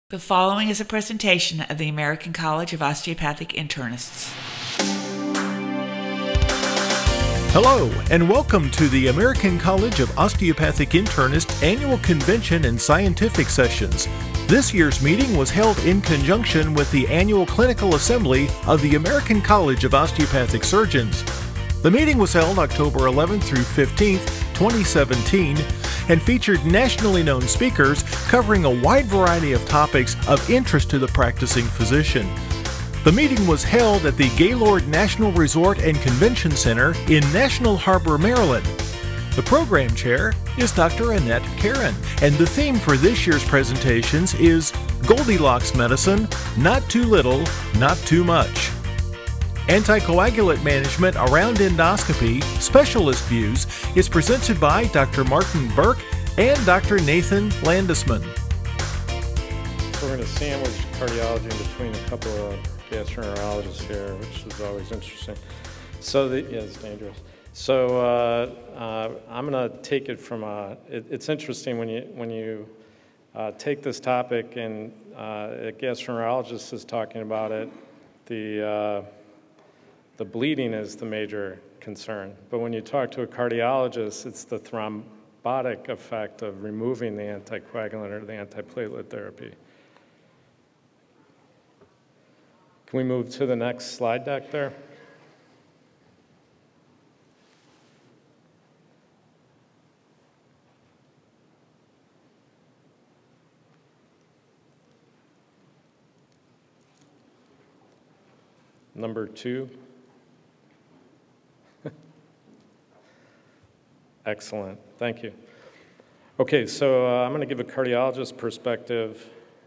The following is a presentation of the American College of Osteopathic Internists. Hello, and welcome to the American College of Osteopathic Internists Annual Convention and Scientific Sessions. This year's meeting was held in conjunction with the Annual Clinical Assembly of the American College of Osteopathic Surgeons. The meeting was held October 11th through 15th, 2017, and featured nationally known speakers covering a wide variety of topics of interest to the practicing physician. The meeting was held at the Gaylord National Resort and Convention Center in National Harbor, Maryland. The program chair is Dr. Annette Karen, and the theme for this year's presentations is Goldilocks Medicine, Not Too Little, Not Too Much. Anticoagulant Management Around Endoscopy, Specialist Views is presented by Dr. Martin Burke and Dr. Nathan Landesman. We're going to sandwich cardiology in between a couple of gastroenterologists here, which is always interesting. It's dangerous. So I'm going to take it from it's interesting when you take this topic and a gastroenterologist is talking about it, the bleeding is the major concern. But when you talk to a cardiologist, it's the thrombotic effect of removing the anticoagulant or the antiplatelet therapy. Can we move to the next slide deck there? Number 2. Excellent, thank you. Okay, so I'm going to give a cardiologist perspective.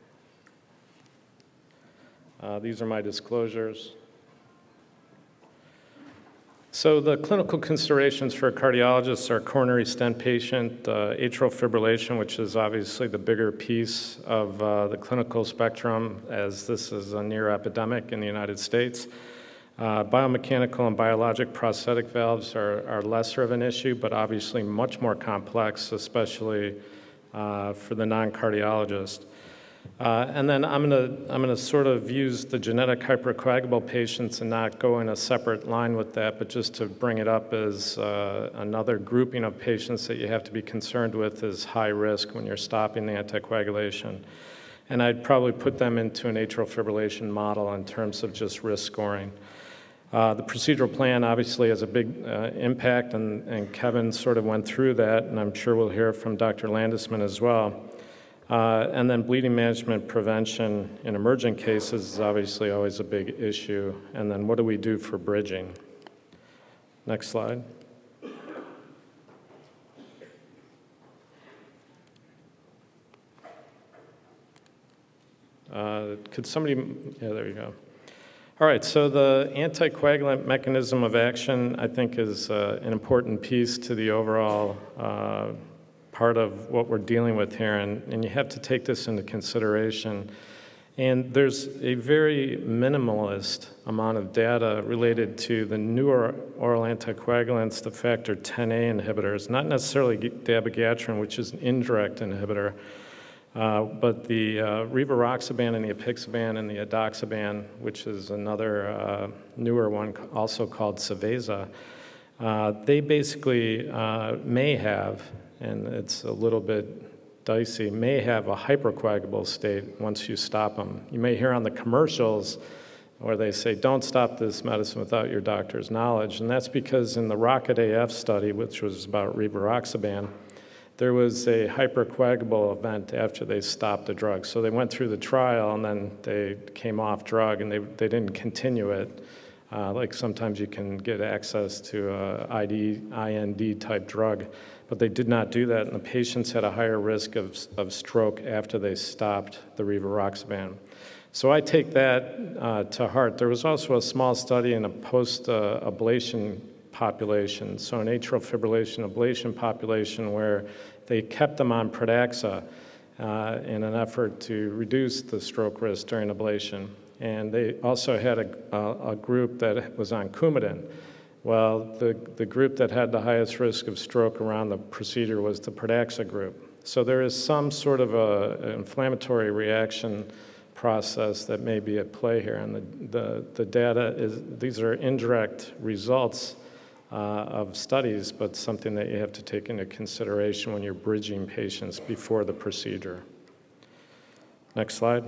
These are my disclosures. So the clinical considerations for a cardiologist are coronary stent patient, atrial fibrillation, which is obviously the bigger piece of the clinical spectrum, as this is a near epidemic in the United States. Biomechanical and biologic prosthetic valves are lesser of an issue, but obviously much more complex, especially for the non-cardiologist. And then I'm gonna sort of use the genetic hypercoagulable patients and not go in a separate line with that, but just to bring it up as another grouping of patients that you have to be concerned with is high risk when you're stopping the anticoagulation. And I'd probably put them into an atrial fibrillation model in terms of just risk scoring. The procedural plan obviously has a big impact, and Kevin sort of went through that, and I'm sure we'll hear from Dr. Landesman as well. And then bleeding management prevention in emergent cases is obviously always a big issue. And then what do we do for bridging? Next slide. Could somebody, yeah, there you go. All right, so the anticoagulant mechanism of action, I think, is an important piece to the overall part of what we're dealing with here, and you have to take this into consideration. And there's a very minimalist amount of data related to the newer oral anticoagulants, the factor Xa inhibitors, not necessarily dabigatran, which is an indirect inhibitor, but the rivaroxaban and the apixaban and the edoxaban, which is another newer one also called Saveza, they basically may have, and it's a little bit dicey, may have a hypercoagulable state once you stop them. You may hear on the commercials where they say, don't stop this medicine without your doctor's knowledge, and that's because in the ROCKET-AF study, which was about rivaroxaban, there was a hypercoagulable event after they stopped the drug. So they went through the trial and then they came off drug and they didn't continue it. Like sometimes you can get access to a IND type drug, but they did not do that, and the patients had a higher risk of stroke after they stopped the rivaroxaban. So I take that to heart. There was also a small study in a post-ablation population, so an atrial fibrillation ablation population where they kept them on Pradaxa in an effort to reduce the stroke risk during ablation. And they also had a group that was on Coumadin. Well, the group that had the highest risk of stroke around the procedure was the Pradaxa group. So there is some sort of an inflammatory reaction process that may be at play here, and the data these are indirect results of studies, but something that you have to take into consideration when you're bridging patients before the procedure. Next slide.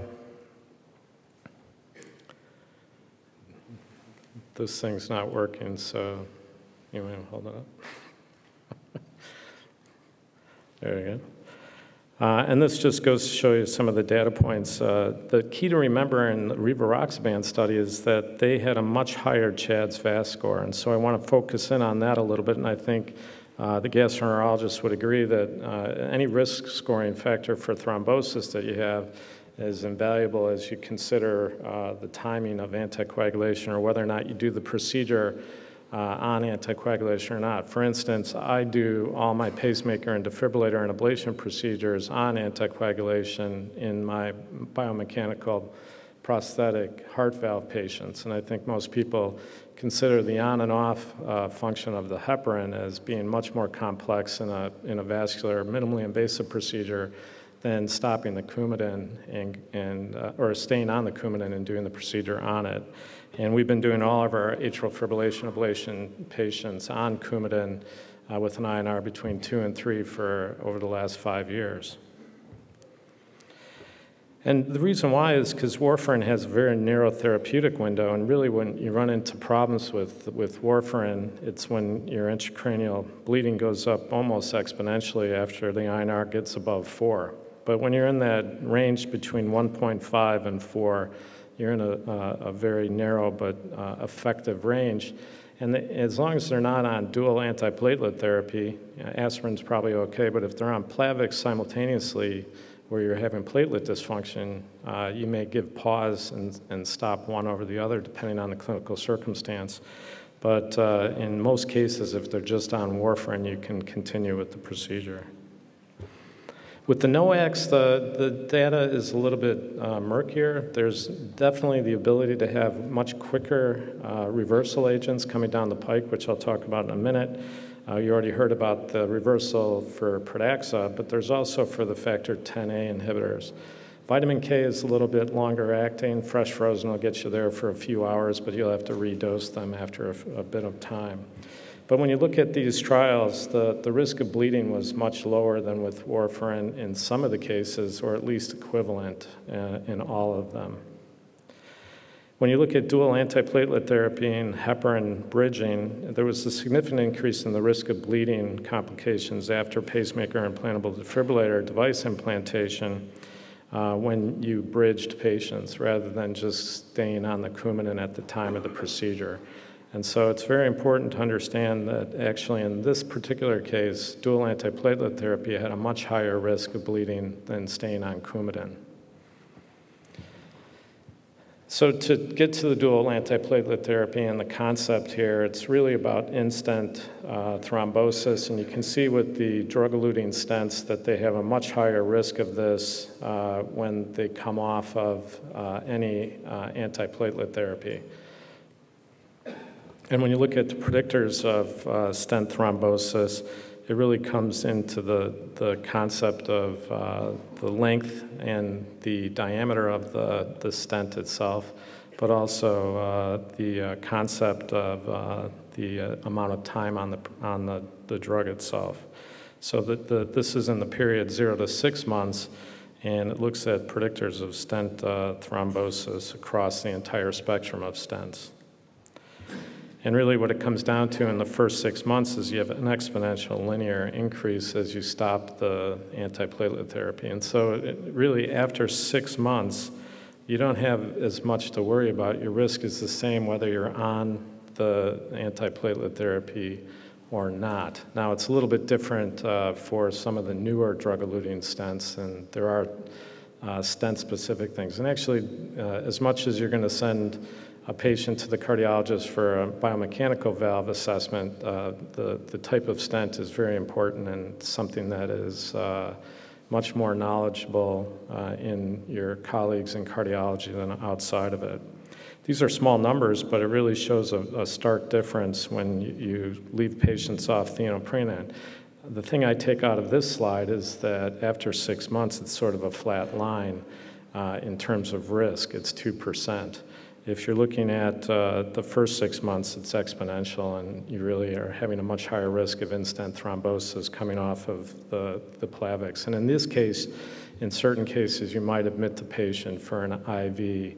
This thing's not working, so you want to hold it up? There we go. And this just goes to show you some of the data points. The key to remember in the rivaroxaban study is that they had a much higher CHA2DS2-VASc score, and so I want to focus in on that a little bit, and I think the gastroenterologist would agree that any risk scoring factor for thrombosis that you have is invaluable as you consider the timing of anticoagulation or whether or not you do the procedure on anticoagulation or not. For instance, I do all my pacemaker and defibrillator and ablation procedures on anticoagulation in my biomechanical prosthetic heart valve patients, and I think most people consider the on and off function of the heparin as being much more complex in a vascular, minimally invasive procedure than stopping the Coumadin or staying on the Coumadin and doing the procedure on it. And we've been doing all of our atrial fibrillation ablation patients on Coumadin with an INR between 2 and 3 for over the last 5 years. And the reason why is because warfarin has a very narrow therapeutic window, and really when you run into problems with warfarin, it's when your intracranial bleeding goes up almost exponentially after the INR gets above 4. But when you're in that range between 1.5 and 4, you're in a very narrow but effective range. And as long as they're not on dual antiplatelet therapy, aspirin's probably okay, but if they're on Plavix simultaneously, where you're having platelet dysfunction, you may give pause and stop one over the other, depending on the clinical circumstance. But in most cases, if they're just on warfarin, you can continue with the procedure. With the NOACs, the data is a little bit murkier. There's definitely the ability to have much quicker reversal agents coming down the pike, which I'll talk about in a minute. You already heard about the reversal for Pradaxa, but there's also for the factor Xa inhibitors. Vitamin K is a little bit longer acting. Fresh frozen will get you there for a few hours, but you'll have to redose them after a bit of time. But when you look at these trials, the risk of bleeding was much lower than with warfarin in some of the cases, or at least equivalent in all of them. When you look at dual antiplatelet therapy and heparin bridging, there was a significant increase in the risk of bleeding complications after pacemaker implantable defibrillator device implantation when you bridged patients rather than just staying on the Coumadin at the time of the procedure. And so it's very important to understand that actually in this particular case, dual antiplatelet therapy had a much higher risk of bleeding than staying on Coumadin. So to get to the dual antiplatelet therapy and the concept here, it's really about in-stent thrombosis, and you can see with the drug-eluting stents that they have a much higher risk of this when they come off of any antiplatelet therapy. And when you look at the predictors of stent thrombosis, it really comes into the concept of the length and the diameter of the stent itself, but also the concept of the amount of time on the drug itself. So this is in the period 0 to 6 months, and it looks at predictors of stent thrombosis across the entire spectrum of stents. And really what it comes down to in the first 6 months is you have an exponential linear increase as you stop the antiplatelet therapy. And so really after 6 months, you don't have as much to worry about. Your risk is the same whether you're on the antiplatelet therapy or not. Now it's a little bit different for some of the newer drug-eluting stents, and there are stent-specific things. And actually, as much as you're going to send a patient to the cardiologist for a biomechanical valve assessment, the type of stent is very important and something that is much more knowledgeable in your colleagues in cardiology than outside of it. These are small numbers, but it really shows a stark difference when you leave patients off thienoprenin. The thing I take out of this slide is that after 6 months, it's sort of a flat line in terms of risk. It's 2%. If you're looking at the first 6 months, it's exponential, and you really are having a much higher risk of in-stent thrombosis coming off of the Plavix. And in this case, in certain cases, you might admit the patient for an IV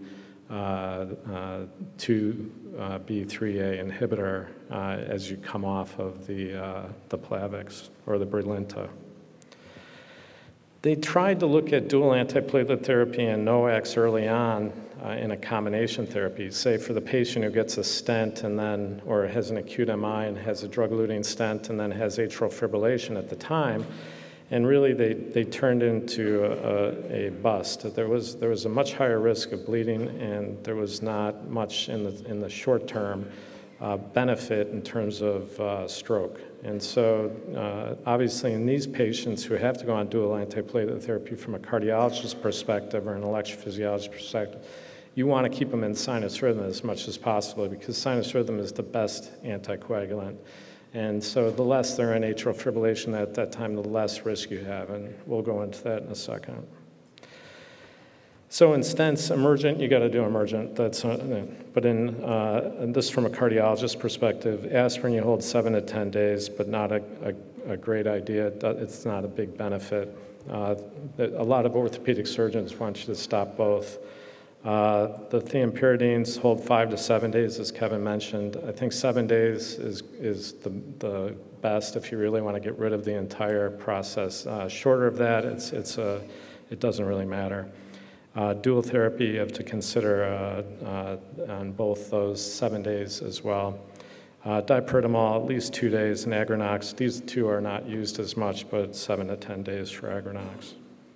2B3A inhibitor as you come off of the Plavix or the Brilinta. They tried to look at dual antiplatelet therapy and NOACs early on in a combination therapy, say for the patient who gets a stent and then, or has an acute MI and has a drug-eluting stent and then has atrial fibrillation at the time. And really, they turned into a bust. There was a much higher risk of bleeding, and there was not much in the short term benefit in terms of stroke. And so, obviously, in these patients who have to go on dual antiplatelet therapy from a cardiologist perspective or an electrophysiologist perspective, you want to keep them in sinus rhythm as much as possible because sinus rhythm is the best anticoagulant. And so the less they're in atrial fibrillation at that time, the less risk you have, and we'll go into that in a second. So in stents, emergent, you got to do emergent. But in this from a cardiologist perspective, aspirin you hold 7 to 10 days, but not a great idea. It's not a big benefit. A lot of orthopedic surgeons want you to stop both. The thiopyridines hold 5 to 7 days, as Kevin mentioned. I think 7 days is the best if you really want to get rid of the entire process. Shorter of that, it doesn't really matter. Dual therapy, you have to consider on both those 7 days as well. Dipyridamol, at least 2 days, and Agrinox. These two are not used as much, but 7 to 10 days for Agrinox.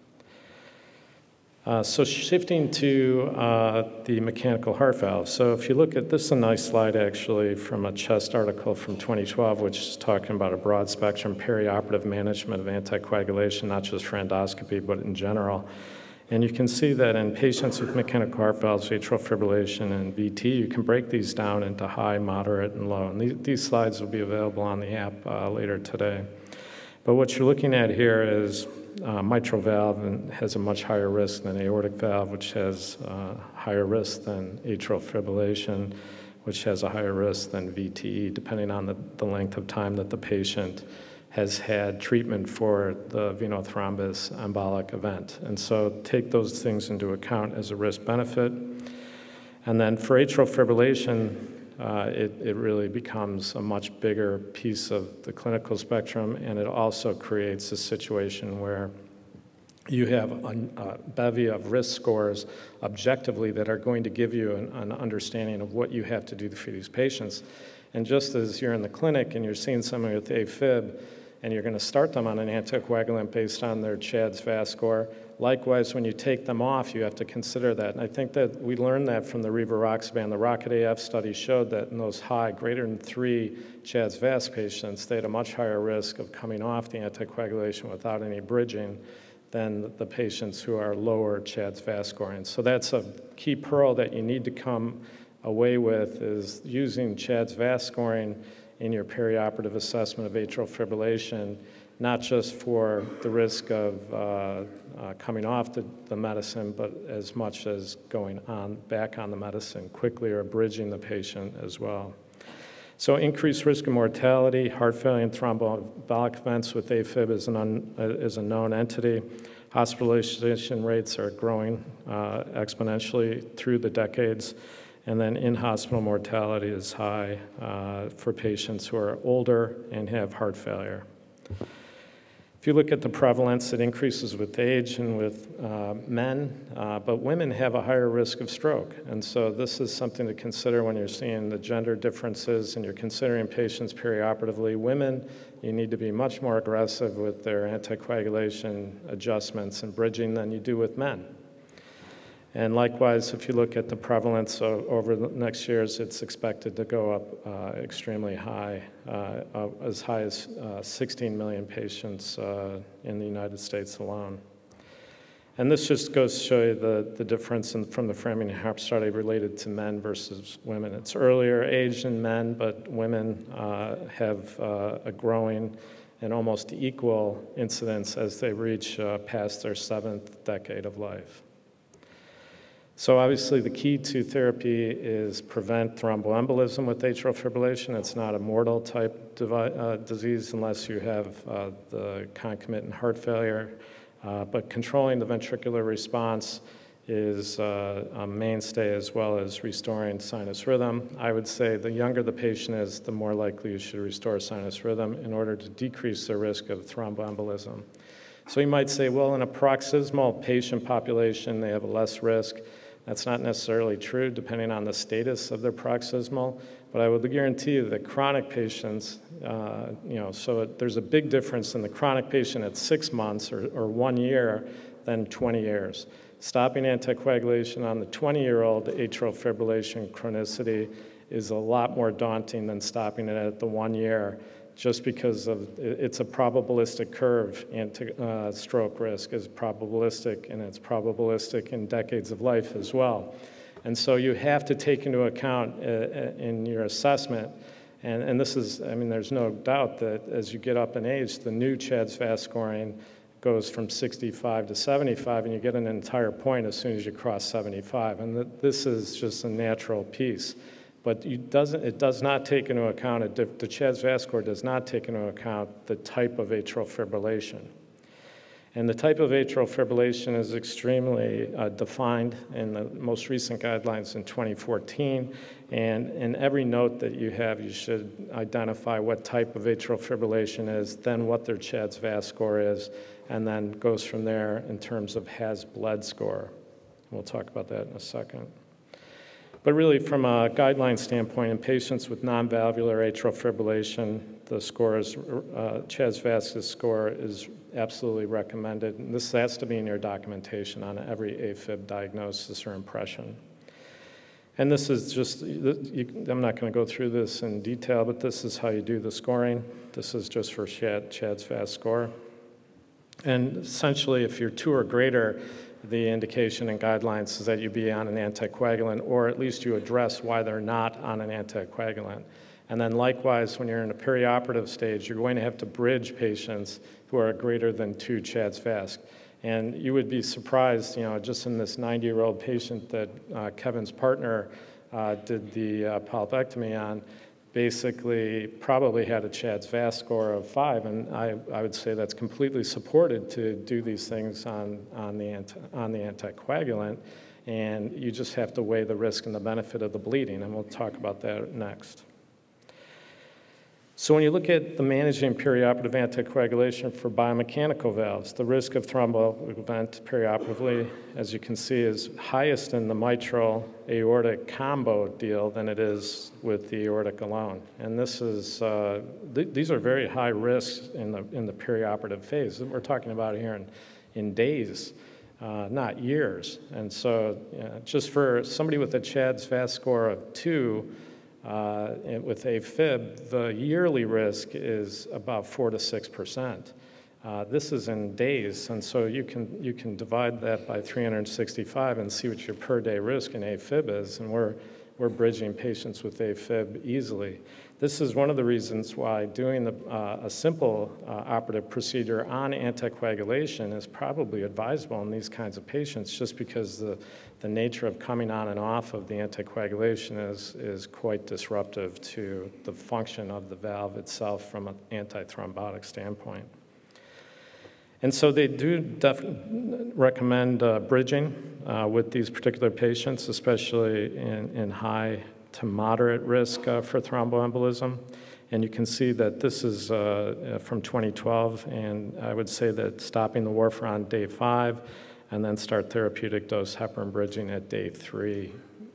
So shifting to the mechanical heart valve. So if you look at this, is a nice slide actually from a CHEST article from 2012, which is talking about a broad spectrum perioperative management of anticoagulation, not just for endoscopy, but in general. And you can see that in patients with mechanical heart valves, atrial fibrillation, and VT, you can break these down into high, moderate, and low. And these slides will be available on the app later today. But what you're looking at here is mitral valve and has a much higher risk than aortic valve, which has higher risk than atrial fibrillation, which has a higher risk than VTE, depending on the length of time that the patient has had treatment for the venothrombus embolic event. And so take those things into account as a risk benefit. And then for atrial fibrillation, it really becomes a much bigger piece of the clinical spectrum, and it also creates a situation where you have a bevy of risk scores objectively that are going to give you an understanding of what you have to do for these patients. And just as you're in the clinic and you're seeing someone with AFib, and you're going to start them on an anticoagulant based on their CHADS VAS score. Likewise, when you take them off, you have to consider that. And I think that we learned that from the rivaroxaban. The ROCKET-AF study showed that in those high, greater than 3 CHADS VAS patients, they had a much higher risk of coming off the anticoagulation without any bridging than the patients who are lower CHADS VAS scoring. So that's a key pearl that you need to come away with, is using CHADS VAS scoring in your perioperative assessment of atrial fibrillation, not just for the risk of coming off the medicine, but as much as going back on the medicine quickly or bridging the patient as well. So increased risk of mortality, heart failure, and thromboembolic events with AFib is a known entity. Hospitalization rates are growing exponentially through the decades. And then in-hospital mortality is high for patients who are older and have heart failure. If you look at the prevalence, it increases with age and with men, but women have a higher risk of stroke. And so this is something to consider when you're seeing the gender differences and you're considering patients perioperatively. Women, you need to be much more aggressive with their anticoagulation adjustments and bridging than you do with men. And likewise, if you look at the prevalence over the next years, it's expected to go up extremely high, as high as 16 million patients in the United States alone. And this just goes to show you the difference from the Framingham Heart study related to men versus women. It's earlier age in men, but women have a growing and almost equal incidence as they reach past their 7th decade of life. So obviously the key to therapy is prevent thromboembolism with atrial fibrillation. It's not a mortal type disease unless you have the concomitant heart failure, but controlling the ventricular response is a mainstay, as well as restoring sinus rhythm. I would say the younger the patient is, the more likely you should restore sinus rhythm in order to decrease the risk of thromboembolism. So you might say, well, in a paroxysmal patient population, they have a less risk. That's not necessarily true, depending on the status of their paroxysmal, but I would guarantee you that chronic patients, there's a big difference in the chronic patient at 6 months or 1 year than 20 years. Stopping anticoagulation on the 20-year-old atrial fibrillation chronicity is a lot more daunting than stopping it at the 1 year, just because it's a probabilistic curve. Stroke risk is probabilistic, and it's probabilistic in decades of life as well. And so you have to take into account in your assessment, and this is, there's no doubt that as you get up in age, the new CHA2DS2-VASc scoring goes from 65 to 75, and you get an entire point as soon as you cross 75. And this is just a natural piece. But it does not take into account, the CHA2DS2-VASc score does not take into account the type of atrial fibrillation. And the type of atrial fibrillation is extremely defined in the most recent guidelines in 2014. And in every note that you have, you should identify what type of atrial fibrillation is, then what their CHA2DS2-VASc score is, and then goes from there in terms of HAS-BLED score. We'll talk about that in a second. But really, from a guideline standpoint, in patients with non-valvular atrial fibrillation, the score is, CHA2DS2-VASc score is absolutely recommended. And this has to be in your documentation on every AFib diagnosis or impression. And this is just, I'm not going to go through this in detail, but this is how you do the scoring. This is just for CHA2DS2-VASc score. And essentially, if you're 2 or greater, the indication and guidelines is that you be on an anticoagulant, or at least you address why they're not on an anticoagulant. And then likewise, when you're in a perioperative stage, you're going to have to bridge patients who are greater than 2 CHA2DS2-VASc. And you would be surprised, just in this 90-year-old patient that Kevin's partner did the polypectomy on, basically probably had a CHA2DS2-VASc score of 5, and I would say that's completely supported to do these things on the anticoagulant, and you just have to weigh the risk and the benefit of the bleeding, and we'll talk about that next. So when you look at the managing perioperative anticoagulation for biomechanical valves, the risk of thromboembolic event perioperatively, as you can see, is highest in the mitral aortic combo deal than it is with the aortic alone. And this is these are very high risks in the perioperative phase. We're talking about here in days, not years. And so just for somebody with a CHA2DS2-VASc score of 2, with AFib, the yearly risk is about 4 to 6%. This is in days, and so you can divide that by 365 and see what your per day risk in AFib is, and we're bridging patients with AFib easily. This is one of the reasons why doing a simple operative procedure on anticoagulation is probably advisable in these kinds of patients, just because the nature of coming on and off of the anticoagulation is quite disruptive to the function of the valve itself from an antithrombotic standpoint. And so they do recommend bridging with these particular patients, especially in high to moderate risk for thromboembolism. And you can see that this is from 2012, and I would say that stopping the warfarin on day 5 and then start therapeutic dose heparin bridging at day 3,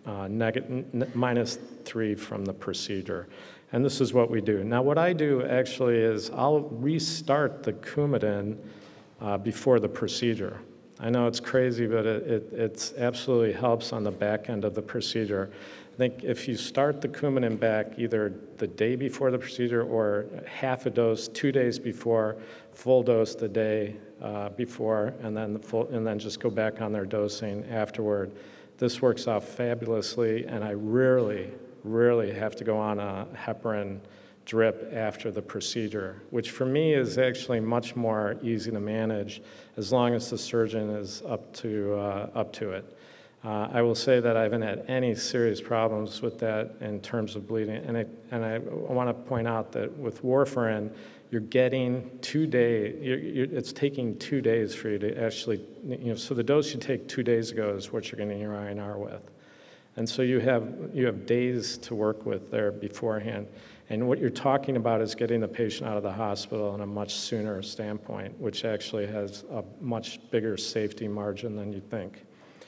-3 from the procedure. And this is what we do. Now, what I do actually is I'll restart the Coumadin before the procedure. I know it's crazy, but it absolutely helps on the back end of the procedure. I think if you start the Coumadin back either the day before the procedure or half a dose 2 days before, full dose the day before, and then just go back on their dosing afterward, this works out fabulously, and I rarely have to go on a heparin drip after the procedure, which for me is actually much more easy to manage as long as the surgeon is up to it. I will say that I haven't had any serious problems with that in terms of bleeding, and I want to point out that with warfarin, you're getting 2 days. It's taking 2 days for you to actually, so the dose you take 2 days ago is what you're getting your INR with, and so you have days to work with there beforehand. And what you're talking about is getting the patient out of the hospital in a much sooner standpoint, which actually has a much bigger safety margin than you think.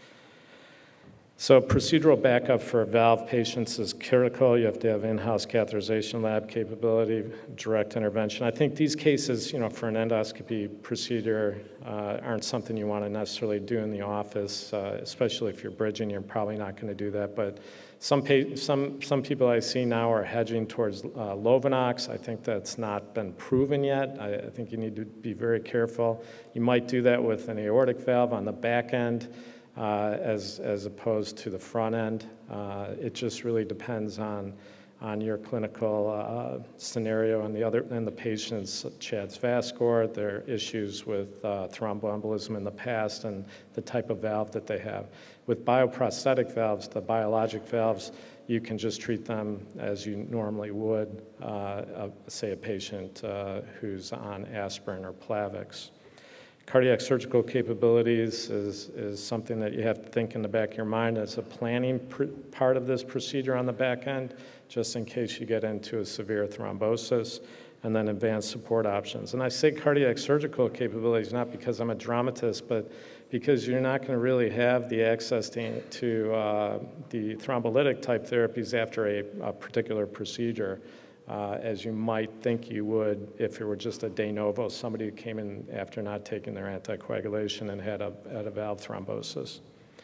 So procedural backup for valve patients is critical. You have to have in-house catheterization lab capability, direct intervention. I think these cases, for an endoscopy procedure aren't something you want to necessarily do in the office, especially if you're bridging. You're probably not going to do that. But some people I see now are hedging towards Lovenox. I think that's not been proven yet. I think you need to be very careful. You might do that with an aortic valve on the back end. As opposed to the front end. It just really depends on your clinical scenario and the patient's CHADS VAS score, their issues with thromboembolism in the past, and the type of valve that they have. With bioprosthetic valves, the biologic valves, you can just treat them as you normally would, say, a patient who's on aspirin or Plavix. Cardiac surgical capabilities is something that you have to think in the back of your mind as a planning part of this procedure on the back end, just in case you get into a severe thrombosis, and then advanced support options. And I say cardiac surgical capabilities not because I'm a dramatist, but because you're not going to really have the access to the thrombolytic type therapies after a particular procedure. As you might think you would if it were just a de novo, somebody who came in after not taking their anticoagulation and had a valve thrombosis.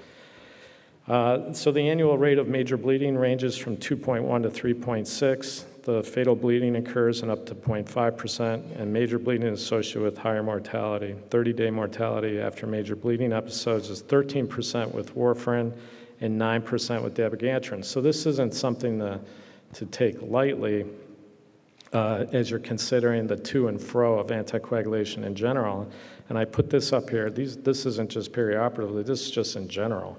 So the annual rate of major bleeding ranges from 2.1 to 3.6. The fatal bleeding occurs in up to 0.5%, and major bleeding is associated with higher mortality. 30-day mortality after major bleeding episodes is 13% with warfarin and 9% with dabigatran. So this isn't something to take lightly. As you're considering the to and fro of anticoagulation in general. And I put this up here. This isn't just perioperatively, this is just in general.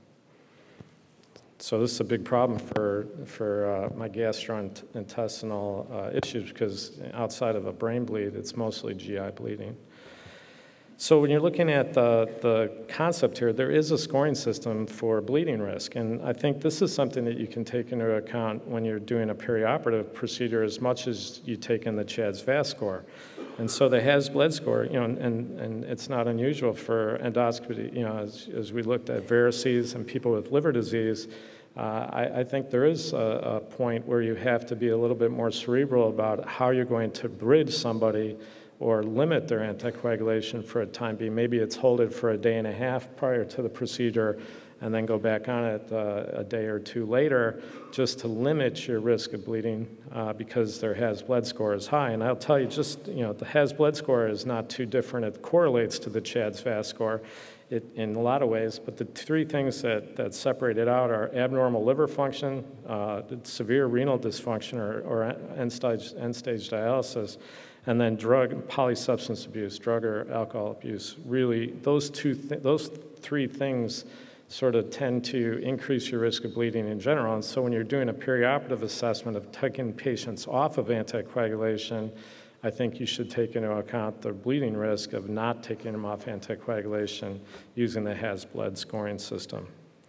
So this is a big problem for my gastrointestinal issues, because outside of a brain bleed, it's mostly GI bleeding. So when you're looking at the concept here, there is a scoring system for bleeding risk, and I think this is something that you can take into account when you're doing a perioperative procedure as much as you take in the CHADS VAS score. And so the HAS-BLED score, and it's not unusual for endoscopy, as we looked at varices and people with liver disease, I think there is a point where you have to be a little bit more cerebral about how you're going to bridge somebody or limit their anticoagulation for a time being. Maybe it's hold it for a day and a half prior to the procedure and then go back on it a day or two later, just to limit your risk of bleeding because their HAS-BLED score is high. And I'll tell you, the HAS-BLED score is not too different. It correlates to the CHADS VAS score in a lot of ways, but the three things that separate it out are abnormal liver function, severe renal dysfunction or end-stage dialysis, and then polysubstance abuse, drug or alcohol abuse. Really, those three things sort of tend to increase your risk of bleeding in general. And so when you're doing a perioperative assessment of taking patients off of anticoagulation, I think you should take into account the bleeding risk of not taking them off anticoagulation using the HAS-BLED scoring system.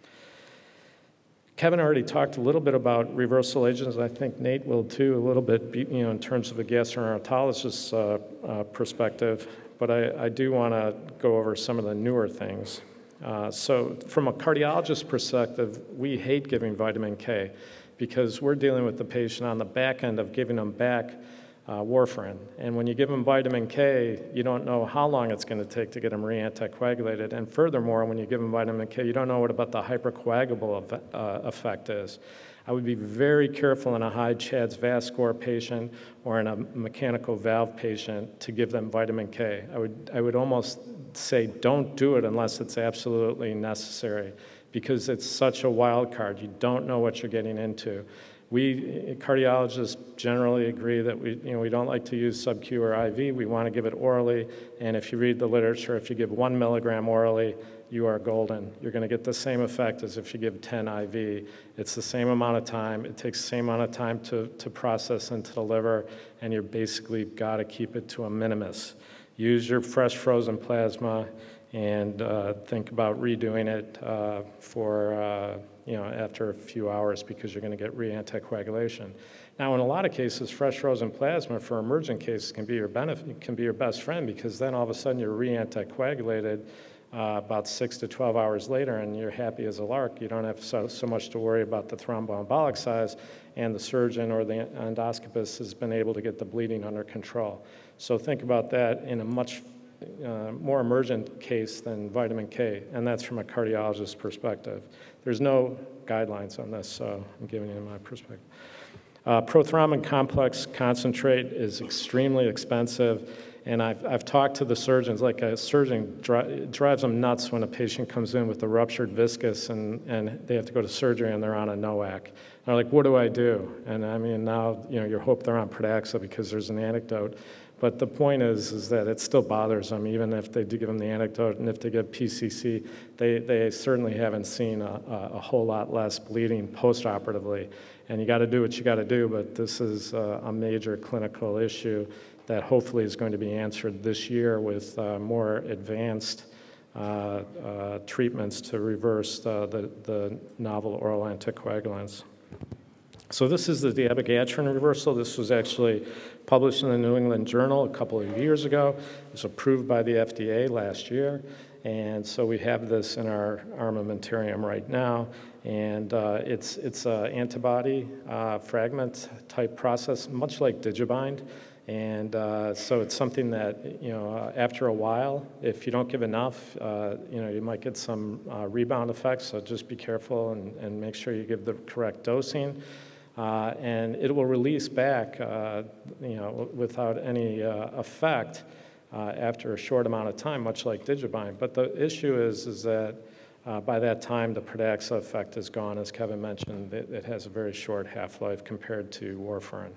Kevin already talked a little bit about reversal agents. I think Nate will too, a little bit, in terms of a gastroenterologist's perspective, but I do want to go over some of the newer things. So from a cardiologist perspective, we hate giving vitamin K because we're dealing with the patient on the back end of giving them back warfarin. And when you give them vitamin K, you don't know how long it's going to take to get them re-anticoagulated. And furthermore, when you give them vitamin K, you don't know what about the hypercoagulable effect is. I would be very careful in a high CHADS VAS score patient or in a mechanical valve patient to give them vitamin K. I would almost say don't do it unless it's absolutely necessary, because it's such a wild card. You don't know what you're getting into. We cardiologists generally agree that we don't like to use sub-Q or IV. We want to give it orally, and if you read the literature, if you give 1 milligram orally, you are golden. You're going to get the same effect as if you give 10 IV. It's the same amount of time. It takes the same amount of time to process into the liver, and you're basically got to keep it to a minimus. Use your fresh frozen plasma and think about redoing it after a few hours because you're going to get re-anticoagulation. Now, in a lot of cases, fresh frozen plasma for emergent cases can be your best friend because then all of a sudden you're re-anticoagulated about 6 to 12 hours later, and you're happy as a lark. You don't have so much to worry about the thromboembolic size, and the surgeon or the endoscopist has been able to get the bleeding under control. So think about that in a much more emergent case than vitamin K, and that's from a cardiologist's perspective. There's no guidelines on this, so I'm giving you my perspective. Prothrombin complex concentrate is extremely expensive. And I've talked to the surgeons, like a surgeon drives them nuts when a patient comes in with a ruptured viscus and they have to go to surgery and they're on a NOAC. They're like, what do I do? And I mean, now, you hope they're on Pradaxa because there's an anecdote. But the point is that it still bothers them, even if they do give them the anecdote and if they get PCC, they certainly haven't seen a whole lot less bleeding post-operatively. And you got to do what you got to do, but this is a major clinical issue that hopefully is going to be answered this year with more advanced treatments to reverse the novel oral anticoagulants. So this is the dabigatran reversal. This was actually published in the New England Journal a couple of years ago. It was approved by the FDA last year. And so we have this in our armamentarium right now. And it's an antibody fragment type process, much like Digibind. And so it's something that, after a while, if you don't give enough, you might get some rebound effects. So just be careful and make sure you give the correct dosing. And it will release back, without any effect after a short amount of time, much like Digibind. But the issue is that by that time, the Pradaxa effect is gone. As Kevin mentioned, it has a very short half-life compared to warfarin.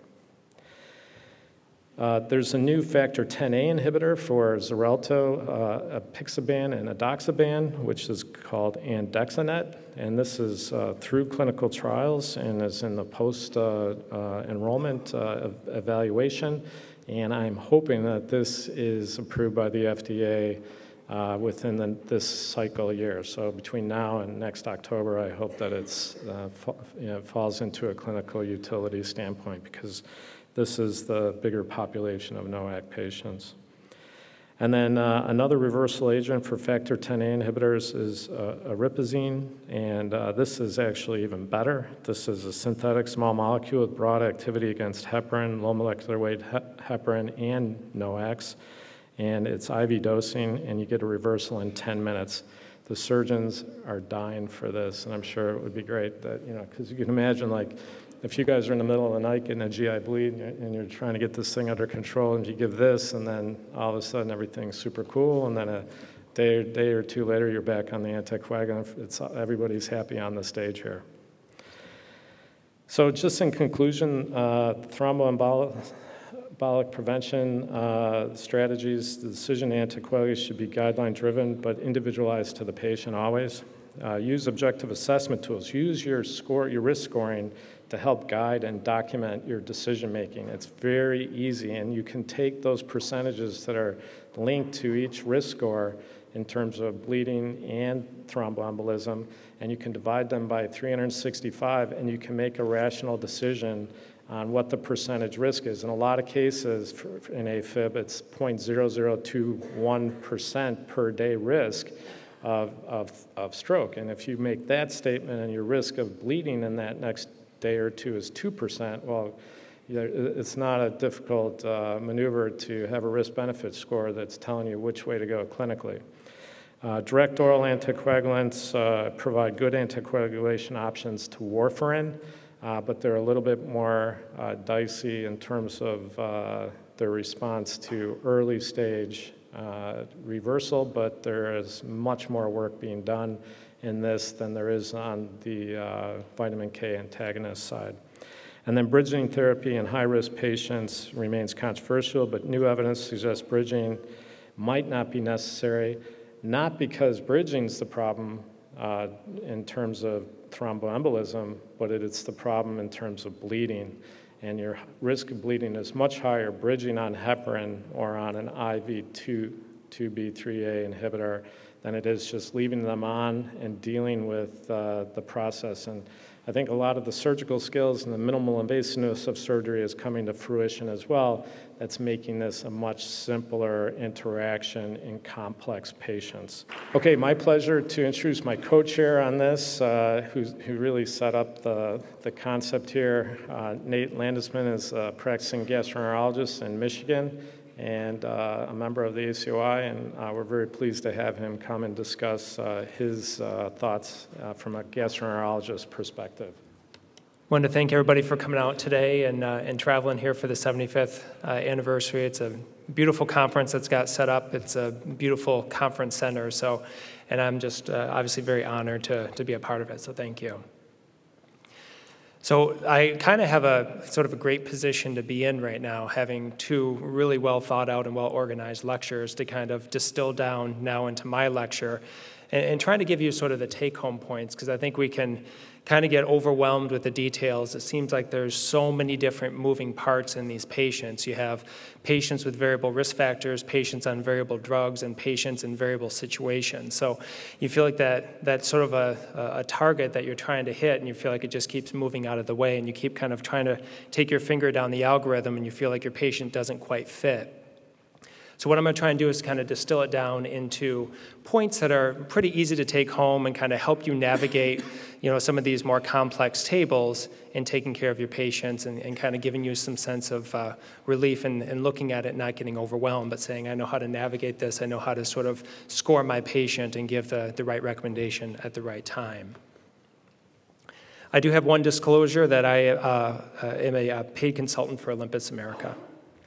There's a new factor Xa inhibitor for Xarelto, apixaban, and edoxaban, which is called Andexanet, and this is through clinical trials and is in the post-enrollment evaluation, and I'm hoping that this is approved by the FDA within this cycle year. So between now and next October, I hope that it falls into a clinical utility standpoint because this is the bigger population of NOAC patients. And then another reversal agent for factor Xa inhibitors is aripiprazine, and this is actually even better. This is a synthetic small molecule with broad activity against heparin, low molecular weight heparin, and NOACs, and it's IV dosing, and you get a reversal in 10 minutes. The surgeons are dying for this, and I'm sure it would be great that, because you can imagine, like, if you guys are in the middle of the night getting a GI bleed and you're trying to get this thing under control and you give this and then all of a sudden everything's super cool and then a day or two later you're back on the anticoagulant, everybody's happy on the stage here. So just in conclusion, thromboembolic prevention strategies, the decision to anticoagulate should be guideline driven but individualized to the patient always. Use objective assessment tools. Use your risk scoring to help guide and document your decision making. It's very easy, and you can take those percentages that are linked to each risk score in terms of bleeding and thromboembolism, and you can divide them by 365, and you can make a rational decision on what the percentage risk is. In a lot of cases in AFib, it's 0.0021% per day risk of stroke. And if you make that statement and your risk of bleeding in that next day or two is 2%, well, it's not a difficult maneuver to have a risk-benefit score that's telling you which way to go clinically. Direct oral anticoagulants provide good anticoagulation options to warfarin, but they're a little bit more dicey in terms of their response to early stage reversal, but there is much more work being done in this than there is on the vitamin K antagonist side. And then bridging therapy in high-risk patients remains controversial, but new evidence suggests bridging might not be necessary, not because bridging is the problem in terms of thromboembolism, but it's the problem in terms of bleeding. And your risk of bleeding is much higher bridging on heparin or on an IV 2B3A inhibitor than it is just leaving them on and dealing with the process. And I think a lot of the surgical skills and the minimal invasiveness of surgery is coming to fruition as well. That's making this a much simpler interaction in complex patients. Okay, my pleasure to introduce my co-chair on this, who really set up the concept here. Nate Landesman is a practicing gastroenterologist in Michigan and a member of the ACOI, and we're very pleased to have him come and discuss his thoughts from a gastroenterologist perspective. I want to thank everybody for coming out today and traveling here for the 75th anniversary. It's a beautiful conference that's got set up. It's a beautiful conference center, and I'm just obviously very honored to be a part of it, so thank you. So I kind of have a sort of a great position to be in right now, having two really well thought out and well organized lectures to kind of distill down now into my lecture and trying to give you sort of the take home points, because I think we can kind of get overwhelmed with the details. It seems like there's so many different moving parts in these patients. You have patients with variable risk factors, patients on variable drugs, and patients in variable situations. So you feel like that's sort of a target that you're trying to hit, and you feel like it just keeps moving out of the way, and you keep kind of trying to take your finger down the algorithm, and you feel like your patient doesn't quite fit. So what I'm going to try and do is kind of distill it down into points that are pretty easy to take home and kind of help you navigate, some of these more complex tables in taking care of your patients and kind of giving you some sense of relief and looking at it, not getting overwhelmed, but saying, I know how to navigate this. I know how to sort of score my patient and give the right recommendation at the right time. I do have one disclosure that I am a paid consultant for Olympus America.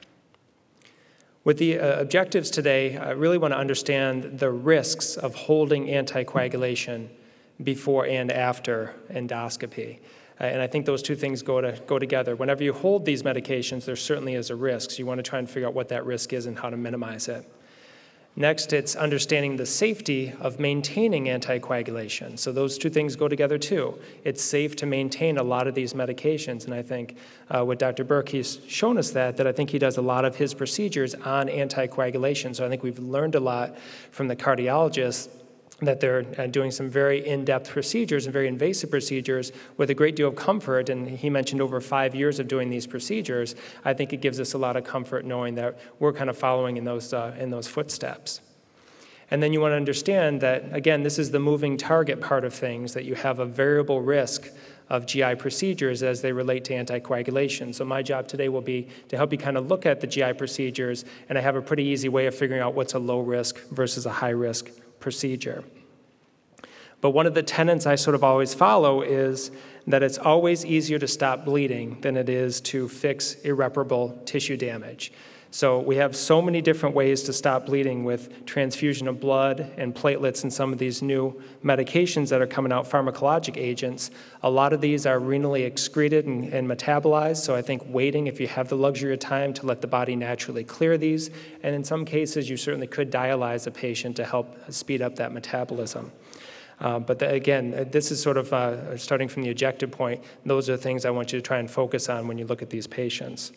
With the objectives today, I really want to understand the risks of holding anticoagulation before and after endoscopy. And I think those two things go together. Whenever you hold these medications, there certainly is a risk. So you want to try and figure out what that risk is and how to minimize it. Next, it's understanding the safety of maintaining anticoagulation. So those two things go together too. It's safe to maintain a lot of these medications, and I think with Dr. Burke, he's shown us that I think he does a lot of his procedures on anticoagulation. So I think we've learned a lot from the cardiologists that they're doing some very in-depth procedures and very invasive procedures with a great deal of comfort, and he mentioned over 5 years of doing these procedures. I think it gives us a lot of comfort knowing that we're kind of following in those footsteps. And then you want to understand that, again, this is the moving target part of things, that you have a variable risk of GI procedures as they relate to anticoagulation. So my job today will be to help you kind of look at the GI procedures, and I have a pretty easy way of figuring out what's a low risk versus a high risk procedure. But one of the tenets I sort of always follow is that it's always easier to stop bleeding than it is to fix irreparable tissue damage. So we have so many different ways to stop bleeding with transfusion of blood and platelets and some of these new medications that are coming out, pharmacologic agents. A lot of these are renally excreted and metabolized, so I think waiting, if you have the luxury of time, to let the body naturally clear these. And in some cases, you certainly could dialyze a patient to help speed up that metabolism. But again, this is sort of starting from the objective point. Those are the things I want you to try and focus on when you look at these patients.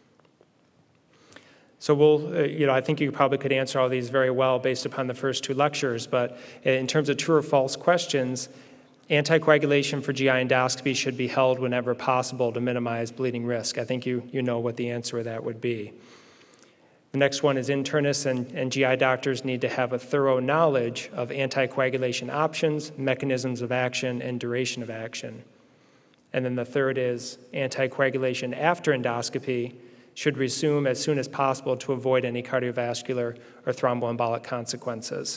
So I think you probably could answer all these very well based upon the first two lectures, but in terms of true or false questions, anticoagulation for GI endoscopy should be held whenever possible to minimize bleeding risk. I think you know what the answer to that would be. The next one is internists and GI doctors need to have a thorough knowledge of anticoagulation options, mechanisms of action, and duration of action. And then the third is anticoagulation after endoscopy should resume as soon as possible to avoid any cardiovascular or thromboembolic consequences.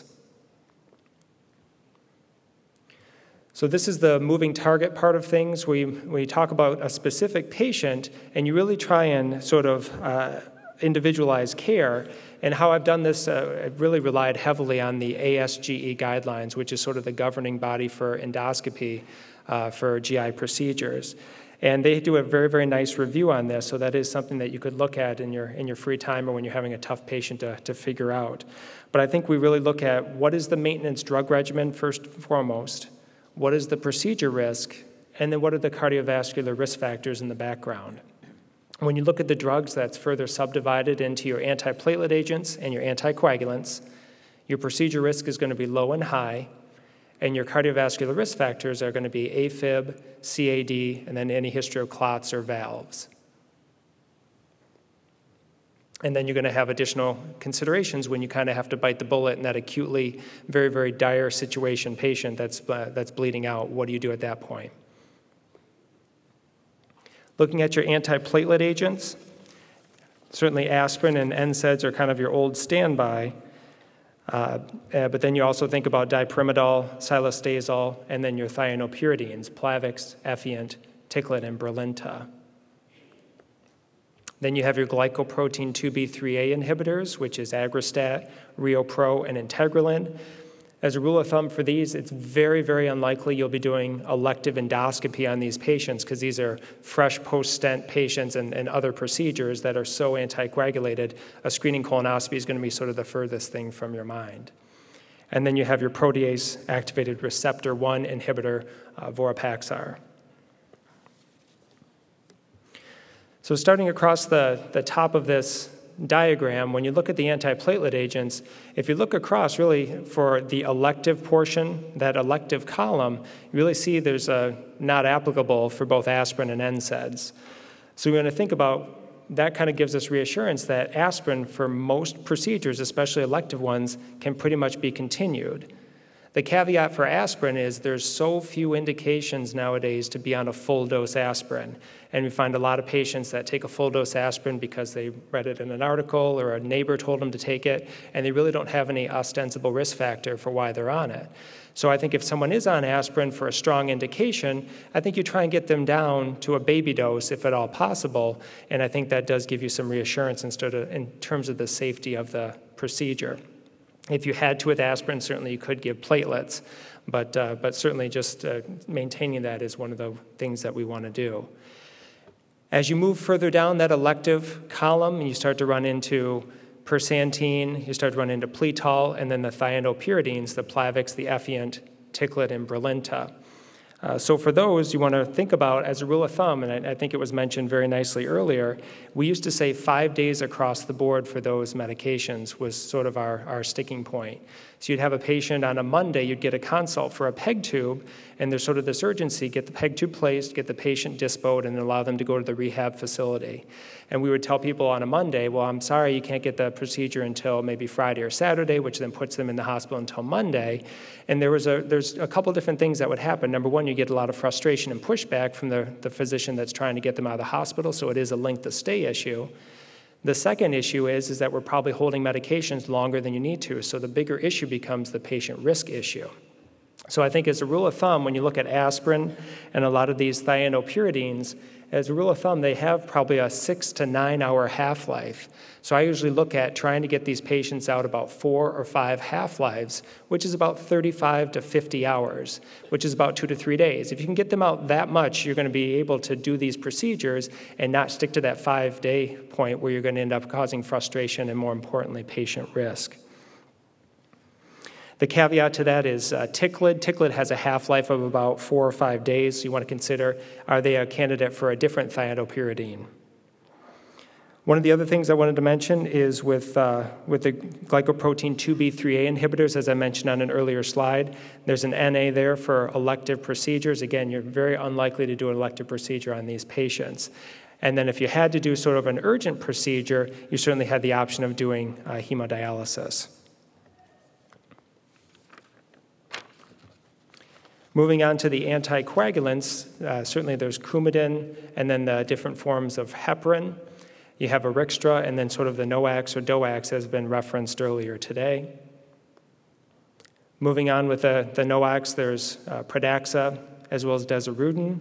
So this is the moving target part of things. We talk about a specific patient, and you really try and sort of individualize care. And how I've done this, I've really relied heavily on the ASGE guidelines, which is sort of the governing body for endoscopy for GI procedures. And they do a very, very nice review on this, so that is something that you could look at in your free time or when you're having a tough patient to figure out. But I think we really look at what is the maintenance drug regimen first and foremost, what is the procedure risk, and then what are the cardiovascular risk factors in the background. When you look at the drugs, that's further subdivided into your antiplatelet agents and your anticoagulants. Your procedure risk is going to be low and high, and your cardiovascular risk factors are going to be AFib, CAD, and then any history of clots or valves. And then you're going to have additional considerations when you kind of have to bite the bullet in that acutely, very, very dire situation patient that's bleeding out. What do you do at that point? Looking at your antiplatelet agents, certainly aspirin and NSAIDs are kind of your old standby, but then you also think about dipyridamole, silostazol, and then your thienopyridines, Plavix, Effient, Ticlet, and Brilinta. Then you have your glycoprotein 2B3A inhibitors, which is Aggrastat, RioPro, and Integralin. As a rule of thumb for these, it's very, very unlikely you'll be doing elective endoscopy on these patients because these are fresh post-stent patients and other procedures that are so anticoagulated. A screening colonoscopy is going to be sort of the furthest thing from your mind. And then you have your protease-activated receptor 1 inhibitor, Vorapaxar. So starting across the top of this diagram, when you look at the antiplatelet agents, if you look across really for the elective portion, that elective column, you really see there's a not applicable for both aspirin and NSAIDs. So we're going to think about that kind of gives us reassurance that aspirin for most procedures, especially elective ones, can pretty much be continued. The caveat for aspirin is there's so few indications nowadays to be on a full-dose aspirin. And we find a lot of patients that take a full-dose aspirin because they read it in an article or a neighbor told them to take it, and they really don't have any ostensible risk factor for why they're on it. So I think if someone is on aspirin for a strong indication, I think you try and get them down to a baby dose if at all possible, and I think that does give you some reassurance in terms of the safety of the procedure. If you had to with aspirin, certainly you could give platelets, but certainly just maintaining that is one of the things that we want to do. As you move further down that elective column, you start to run into persantine, you start to run into Pletol, and then the thienopyridines, the Plavix, the Effient, Ticlet, and Brilinta. So for those, you want to think about, as a rule of thumb, and I think it was mentioned very nicely earlier, we used to say 5 days across the board for those medications was sort of our sticking point. So you'd have a patient on a Monday, you'd get a consult for a PEG tube, and there's sort of this urgency, get the PEG tube placed, get the patient dispoed, and allow them to go to the rehab facility. And we would tell people on a Monday, well, I'm sorry, you can't get the procedure until maybe Friday or Saturday, which then puts them in the hospital until Monday. And there's a couple different things that would happen. Number one, you get a lot of frustration and pushback from the physician that's trying to get them out of the hospital, so it is a length of stay issue. The second issue is that we're probably holding medications longer than you need to, so the bigger issue becomes the patient risk issue. So I think as a rule of thumb, when you look at aspirin and a lot of these thienopyridines, as a rule of thumb, they have probably a 6 to 9 hour half-life. So I usually look at trying to get these patients out about 4 or 5 half-lives, which is about 35 to 50 hours, which is about 2 to 3 days. If you can get them out that much, you're going to be able to do these procedures and not stick to that 5-day point where you're going to end up causing frustration and, more importantly, patient risk. The caveat to that is Ticlet. Ticlet has a half-life of about 4 or 5 days, so you want to consider, are they a candidate for a different thienopyridine? One of the other things I wanted to mention is with the glycoprotein 2B3A inhibitors, as I mentioned on an earlier slide, there's an NA there for elective procedures. Again, you're very unlikely to do an elective procedure on these patients. And then if you had to do sort of an urgent procedure, you certainly had the option of doing hemodialysis. Moving on to the anticoagulants, certainly there's Coumadin and then the different forms of heparin. You have Arixtra and then sort of the NOACs or DOACs has been referenced earlier today. Moving on with the NOACs, there's Pradaxa as well as Desarudin.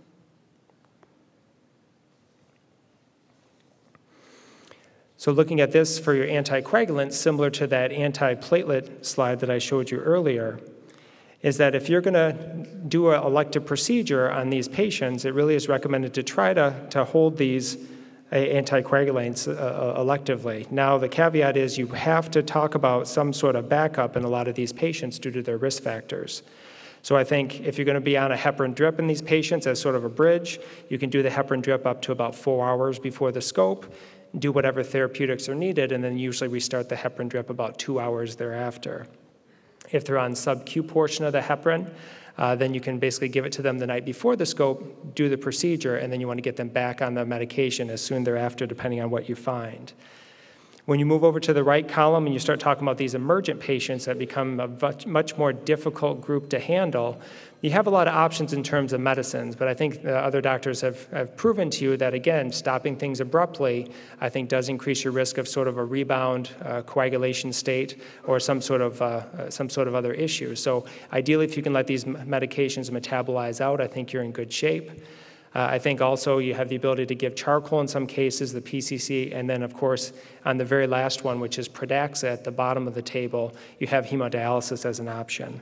So looking at this for your anticoagulants, similar to that antiplatelet slide that I showed you earlier, is that if you're going to do an elective procedure on these patients, it really is recommended to try to hold these anticoagulants electively. Now, the caveat is you have to talk about some sort of backup in a lot of these patients due to their risk factors. So I think if you're going to be on a heparin drip in these patients as sort of a bridge, you can do the heparin drip up to about 4 hours before the scope, do whatever therapeutics are needed, and then usually restart the heparin drip about 2 hours thereafter. If they're on sub-Q portion of the heparin, then you can basically give it to them the night before the scope, do the procedure, and then you want to get them back on the medication as soon thereafter, depending on what you find. When you move over to the right column and you start talking about these emergent patients that become a much more difficult group to handle, you have a lot of options in terms of medicines, but I think the other doctors have proven to you that, again, stopping things abruptly, I think, does increase your risk of sort of a rebound coagulation state or some sort of other issue. So ideally, if you can let these medications metabolize out, I think you're in good shape. I think also you have the ability to give charcoal in some cases, the PCC, and then, of course, on the very last one, which is Pradaxa at the bottom of the table, you have hemodialysis as an option.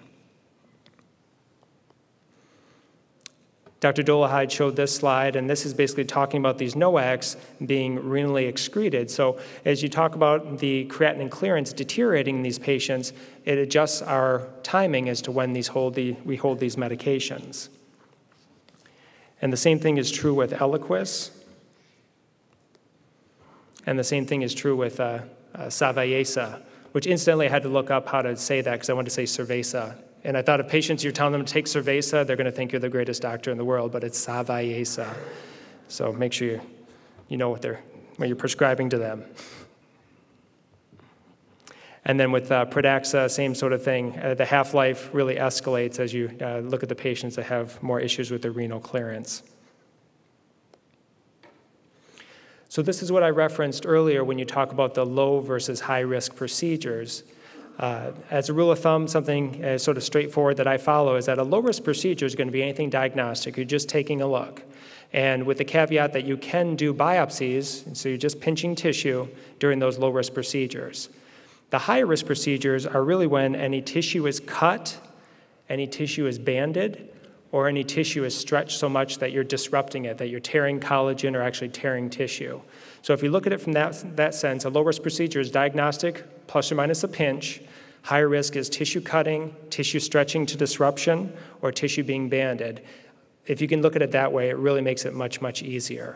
Dr. Dolehide showed this slide, and this is basically talking about these NOACs being renally excreted. So as you talk about the creatinine clearance deteriorating in these patients, it adjusts our timing as to when we hold these medications. And the same thing is true with Eliquis. And the same thing is true with Savyasa, which incidentally I had to look up how to say that because I wanted to say Cerveza. And I thought if patients, you're telling them to take Cerveza, they're going to think you're the greatest doctor in the world, but it's Savyasa. So make sure you know what you're prescribing to them. And then with Pradaxa, same sort of thing. The half-life really escalates as you look at the patients that have more issues with their renal clearance. So this is what I referenced earlier when you talk about the low versus high-risk procedures. As a rule of thumb, something sort of straightforward that I follow is that a low-risk procedure is going to be anything diagnostic. You're just taking a look. And with the caveat that you can do biopsies, and so you're just pinching tissue during those low-risk procedures. The high-risk procedures are really when any tissue is cut, any tissue is banded, or any tissue is stretched so much that you're disrupting it, that you're tearing collagen or actually tearing tissue. So if you look at it from that sense, a low-risk procedure is diagnostic plus or minus a pinch. Higher risk is tissue cutting, tissue stretching to disruption, or tissue being banded. If you can look at it that way, it really makes it much, much easier.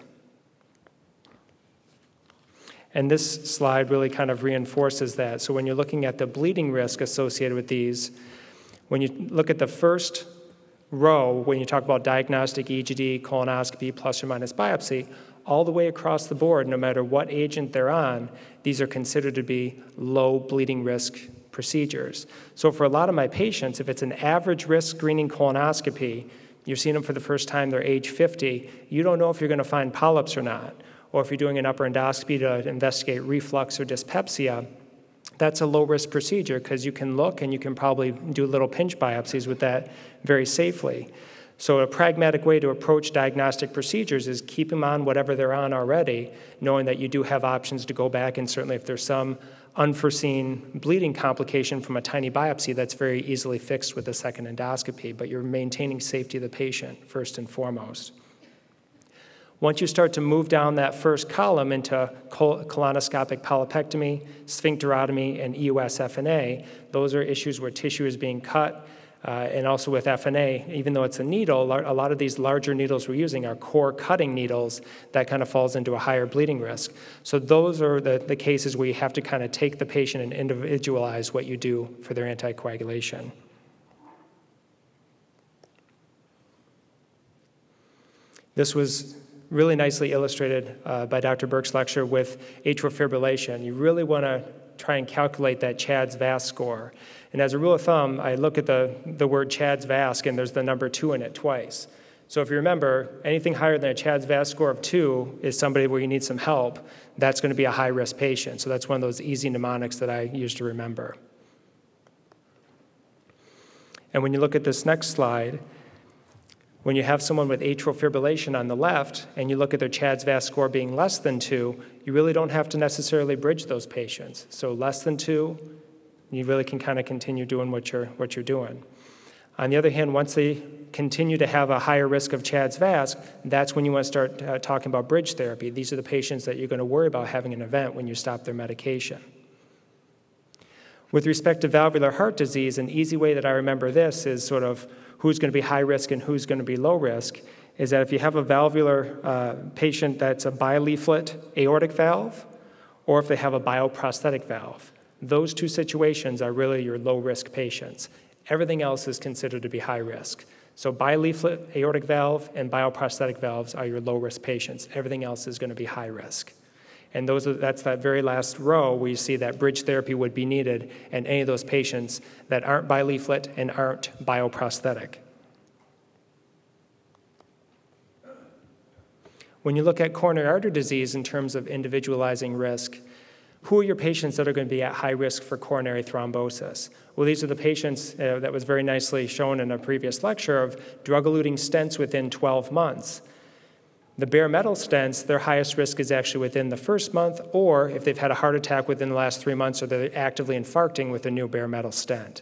And this slide really kind of reinforces that. So when you're looking at the bleeding risk associated with these, when you look at the first row, when you talk about diagnostic EGD, colonoscopy, plus or minus biopsy, all the way across the board, no matter what agent they're on, these are considered to be low bleeding risk procedures. So for a lot of my patients, if it's an average risk screening colonoscopy, you're seeing them for the first time, they're age 50, you don't know if you're going to find polyps or not. Or if you're doing an upper endoscopy to investigate reflux or dyspepsia, that's a low-risk procedure because you can look and you can probably do little pinch biopsies with that very safely. So a pragmatic way to approach diagnostic procedures is keep them on whatever they're on already, knowing that you do have options to go back, and certainly if there's some unforeseen bleeding complication from a tiny biopsy, that's very easily fixed with a second endoscopy, but you're maintaining safety of the patient first and foremost. Once you start to move down that first column into colonoscopic polypectomy, sphincterotomy, and EUS FNA, those are issues where tissue is being cut. And also with FNA, even though it's a needle, a lot of these larger needles we're using are core cutting needles that kind of falls into a higher bleeding risk. So those are the cases where you have to kind of take the patient and individualize what you do for their anticoagulation. This was really nicely illustrated by Dr. Burke's lecture with atrial fibrillation. You really want to try and calculate that CHADS-VASc score. And as a rule of thumb, I look at the word CHADS-VASc, and there's the number 2 in it twice. So if you remember, anything higher than a CHADS-VASc score of 2 is somebody where you need some help. That's going to be a high-risk patient. So that's one of those easy mnemonics that I use to remember. And when you look at this next slide, when you have someone with atrial fibrillation on the left and you look at their CHADS-VASc score being less than 2, you really don't have to necessarily bridge those patients. So less than 2, you really can kind of continue doing what you're doing. On the other hand, once they continue to have a higher risk of CHA2DS2-VASc, that's when you want to start talking about bridge therapy. These are the patients that you're going to worry about having an event when you stop their medication. With respect to valvular heart disease, an easy way that I remember this is sort of who's going to be high risk and who's going to be low risk, is that if you have a valvular patient that's a bileaflet aortic valve, or if they have a bioprosthetic valve, those two situations are really your low-risk patients. Everything else is considered to be high risk. So bileaflet aortic valve and bioprosthetic valves are your low-risk patients. Everything else is going to be high risk. And that's that very last row where you see that bridge therapy would be needed in any of those patients that aren't bileaflet and aren't bioprosthetic. When you look at coronary artery disease in terms of individualizing risk, who are your patients that are going to be at high risk for coronary thrombosis? Well, these are the patients that was very nicely shown in a previous lecture of drug-eluting stents within 12 months. The bare metal stents, their highest risk is actually within the first month, or if they've had a heart attack within the last 3 months, or they're actively infarcting with a new bare metal stent.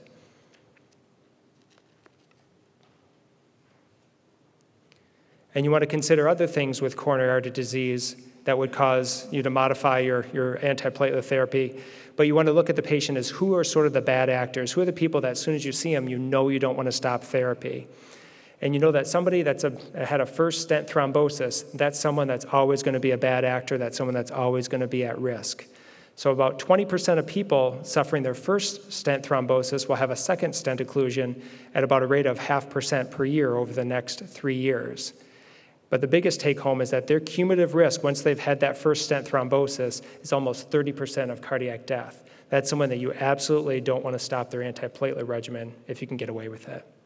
And you want to consider other things with coronary artery disease that would cause you to modify your antiplatelet therapy. But you want to look at the patient as who are sort of the bad actors, who are the people that as soon as you see them, you know you don't want to stop therapy. And you know that somebody that's had a first stent thrombosis, that's someone that's always going to be a bad actor, that's someone that's always going to be at risk. So about 20% of people suffering their first stent thrombosis will have a second stent occlusion at about a rate of 0.5% per year over the next 3 years. But the biggest take-home is that their cumulative risk, once they've had that first stent thrombosis, is almost 30% of cardiac death. That's someone that you absolutely don't want to stop their antiplatelet regimen if you can get away with it.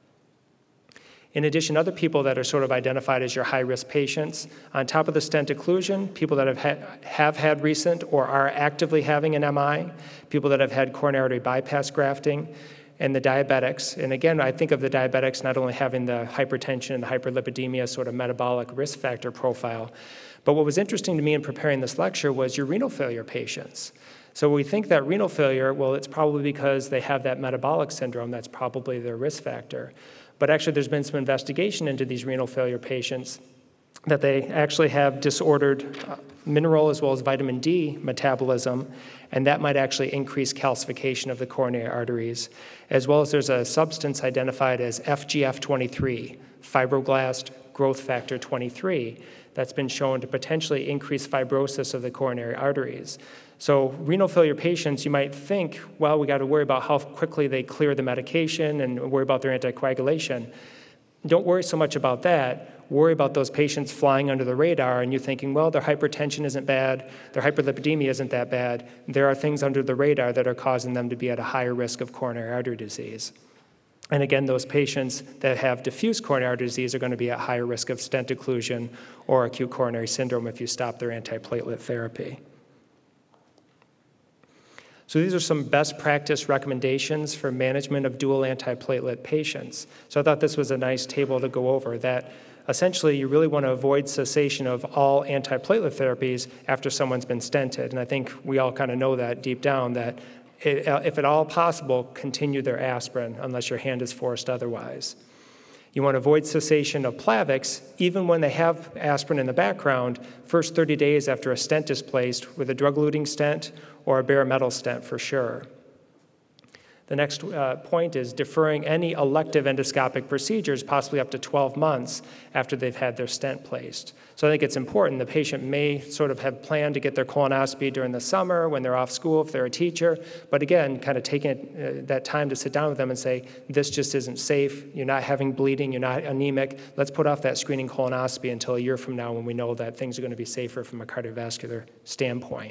In addition, other people that are sort of identified as your high-risk patients, on top of the stent occlusion, people that have had recent or are actively having an MI, people that have had coronary artery bypass grafting, and the diabetics. And again, I think of the diabetics not only having the hypertension and the hyperlipidemia sort of metabolic risk factor profile, but what was interesting to me in preparing this lecture was your renal failure patients. So we think that renal failure, well, it's probably because they have that metabolic syndrome. That's probably their risk factor. But actually, there's been some investigation into these renal failure patients that they actually have disordered mineral as well as vitamin D metabolism, and that might actually increase calcification of the coronary arteries, as well as there's a substance identified as FGF23, fibroblast growth factor 23, that's been shown to potentially increase fibrosis of the coronary arteries. So renal failure patients, you might think, well, we got to worry about how quickly they clear the medication and worry about their anticoagulation. Don't worry so much about that. Worry about those patients flying under the radar and you thinking, well, their hypertension isn't bad, their hyperlipidemia isn't that bad. There are things under the radar that are causing them to be at a higher risk of coronary artery disease. And again, those patients that have diffuse coronary artery disease are going to be at higher risk of stent occlusion or acute coronary syndrome if you stop their antiplatelet therapy. So these are some best practice recommendations for management of dual antiplatelet patients. So I thought this was a nice table to go over, that essentially you really want to avoid cessation of all antiplatelet therapies after someone's been stented. And I think we all kind of know that deep down, that if at all possible, continue their aspirin unless your hand is forced otherwise. You want to avoid cessation of Plavix even when they have aspirin in the background, first 30 days after a stent is placed with a drug-eluting stent or a bare metal stent for sure. The next point is deferring any elective endoscopic procedures, possibly up to 12 months after they've had their stent placed. So I think it's important. The patient may sort of have planned to get their colonoscopy during the summer when they're off school if they're a teacher. But again, kind of taking that time to sit down with them and say, this just isn't safe. You're not having bleeding. You're not anemic. Let's put off that screening colonoscopy until a year from now when we know that things are going to be safer from a cardiovascular standpoint.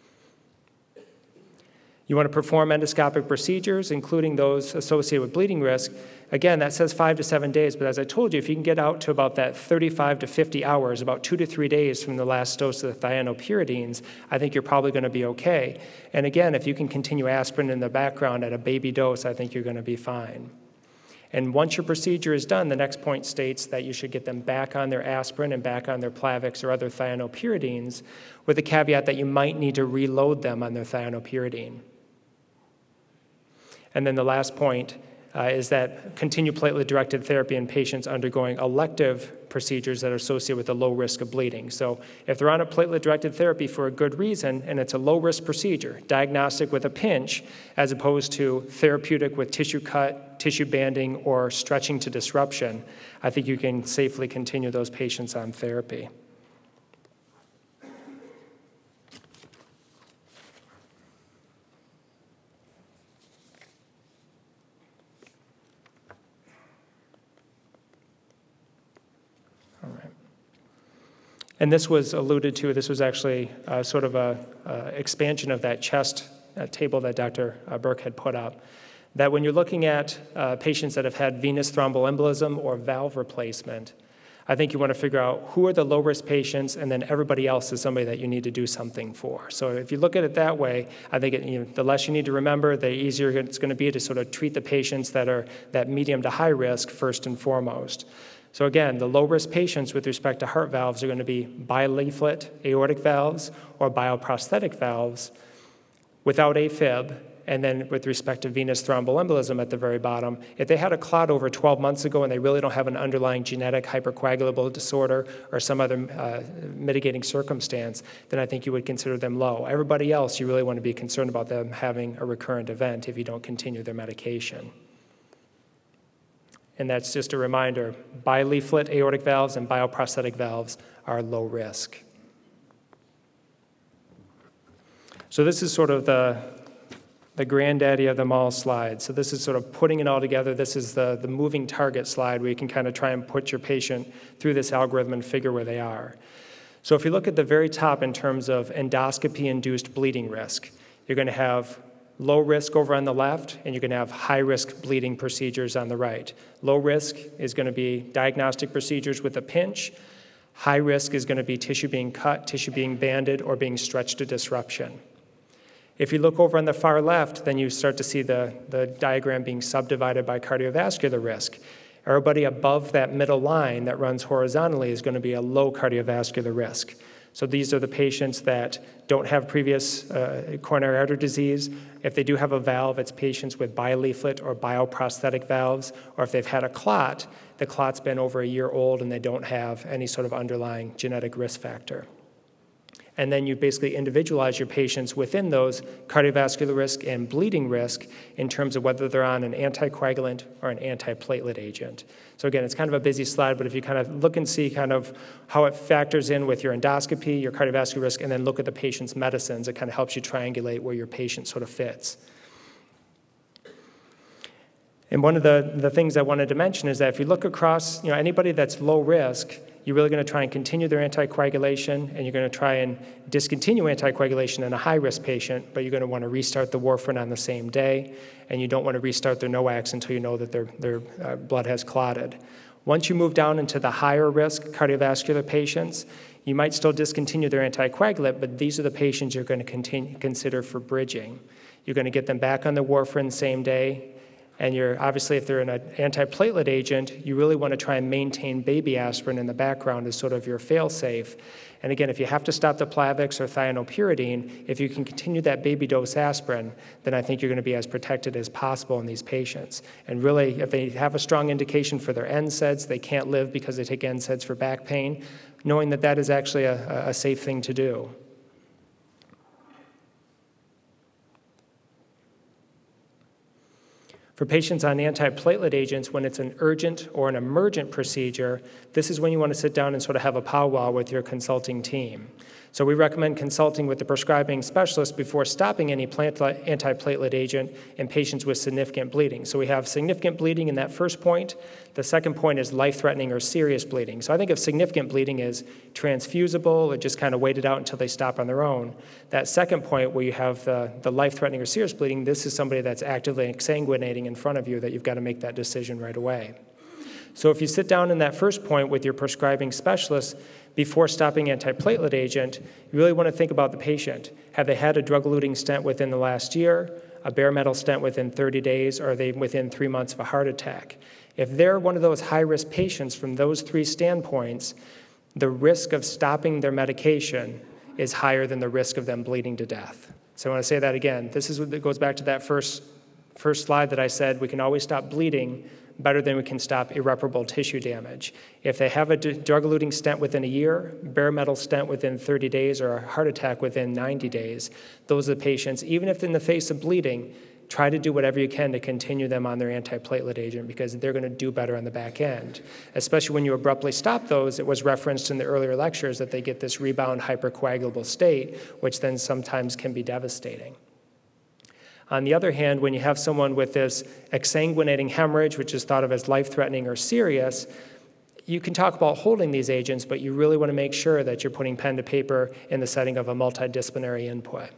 You want to perform endoscopic procedures, including those associated with bleeding risk. Again, that says 5 to 7 days, but as I told you, if you can get out to about that 35 to 50 hours, about 2 to 3 days from the last dose of the thienopyridines, I think you're probably going to be okay. And again, if you can continue aspirin in the background at a baby dose, I think you're going to be fine. And once your procedure is done, the next point states that you should get them back on their aspirin and back on their Plavix or other thienopyridines, with the caveat that you might need to reload them on their thienopyridine. And then the last point, is that continue platelet-directed therapy in patients undergoing elective procedures that are associated with a low risk of bleeding. So if they're on a platelet-directed therapy for a good reason and it's a low-risk procedure, diagnostic with a pinch, as opposed to therapeutic with tissue cut, tissue banding, or stretching to disruption, I think you can safely continue those patients on therapy. And this was alluded to, this was actually sort of a expansion of that chest table that Dr. Burke had put up, that when you're looking at patients that have had venous thromboembolism or valve replacement, I think you want to figure out who are the low-risk patients, and then everybody else is somebody that you need to do something for. So if you look at it that way, I think the less you need to remember, the easier it's going to be to sort of treat the patients that are that medium to high risk first and foremost. So again, the low-risk patients with respect to heart valves are going to be bileaflet aortic valves or bioprosthetic valves without AFib. And then with respect to venous thromboembolism at the very bottom, if they had a clot over 12 months ago and they really don't have an underlying genetic hypercoagulable disorder or some other mitigating circumstance, then I think you would consider them low. Everybody else, you really want to be concerned about them having a recurrent event if you don't continue their medication. And that's just a reminder, bileaflet aortic valves and bioprosthetic valves are low risk. So this is sort of the granddaddy of them all slide. So this is sort of putting it all together. This is the moving target slide where you can kind of try and put your patient through this algorithm and figure where they are. So if you look at the very top in terms of endoscopy-induced bleeding risk, you're going to have low risk over on the left, and you're going to have high-risk bleeding procedures on the right. Low risk is going to be diagnostic procedures with a pinch. High risk is going to be tissue being cut, tissue being banded, or being stretched to disruption. If you look over on the far left, then you start to see the diagram being subdivided by cardiovascular risk. Everybody above that middle line that runs horizontally is going to be a low cardiovascular risk. So these are the patients that don't have previous coronary artery disease. If they do have a valve, it's patients with bileaflet or bioprosthetic valves, or if they've had a clot, the clot's been over a year old and they don't have any sort of underlying genetic risk factor. And then you basically individualize your patients within those cardiovascular risk and bleeding risk in terms of whether they're on an anticoagulant or an antiplatelet agent. So again, it's kind of a busy slide, but if you kind of look and see kind of how it factors in with your endoscopy, your cardiovascular risk, and then look at the patient's medicines, it kind of helps you triangulate where your patient sort of fits. And one of the things I wanted to mention is that if you look across, anybody that's low risk, you're really going to try and continue their anticoagulation, and you're going to try and discontinue anticoagulation in a high-risk patient, but you're going to want to restart the warfarin on the same day, and you don't want to restart their NOACs until you know that their blood has clotted. Once you move down into the higher-risk cardiovascular patients, you might still discontinue their anticoagulant, but these are the patients you're going to consider for bridging. You're going to get them back on the warfarin same day, and you're obviously, if they're an antiplatelet agent, you really want to try and maintain baby aspirin in the background as sort of your fail-safe. And again, if you have to stop the Plavix or thienopyridine, if you can continue that baby dose aspirin, then I think you're going to be as protected as possible in these patients. And really, if they have a strong indication for their NSAIDs, they can't live because they take NSAIDs for back pain, knowing that that is actually a safe thing to do. For patients on antiplatelet agents, when it's an urgent or an emergent procedure, this is when you want to sit down and sort of have a powwow with your consulting team. So we recommend consulting with the prescribing specialist before stopping any antiplatelet agent in patients with significant bleeding. So we have significant bleeding in that first point. The second point is life-threatening or serious bleeding. So I think if significant bleeding is transfusible or just kind of wait it out until they stop on their own. That second point where you have the life-threatening or serious bleeding, this is somebody that's actively exsanguinating in front of you that you've got to make that decision right away. So if you sit down in that first point with your prescribing specialist before stopping antiplatelet agent, you really want to think about the patient. Have they had a drug-eluting stent within the last year, a bare metal stent within 30 days, or are they within 3 months of a heart attack? If they're one of those high-risk patients from those three standpoints, the risk of stopping their medication is higher than the risk of them bleeding to death. So I want to say that again. This is what goes back to that first first slide that I said we can always stop bleeding better than we can stop irreparable tissue damage. If they have a drug-eluting stent within a year, bare metal stent within 30 days, or a heart attack within 90 days, those are the patients, even if in the face of bleeding, try to do whatever you can to continue them on their antiplatelet agent because they're going to do better on the back end. Especially when you abruptly stop those, it was referenced in the earlier lectures that they get this rebound hypercoagulable state, which then sometimes can be devastating. On the other hand, when you have someone with this exsanguinating hemorrhage, which is thought of as life-threatening or serious, you can talk about holding these agents, but you really want to make sure that you're putting pen to paper in the setting of a multidisciplinary input.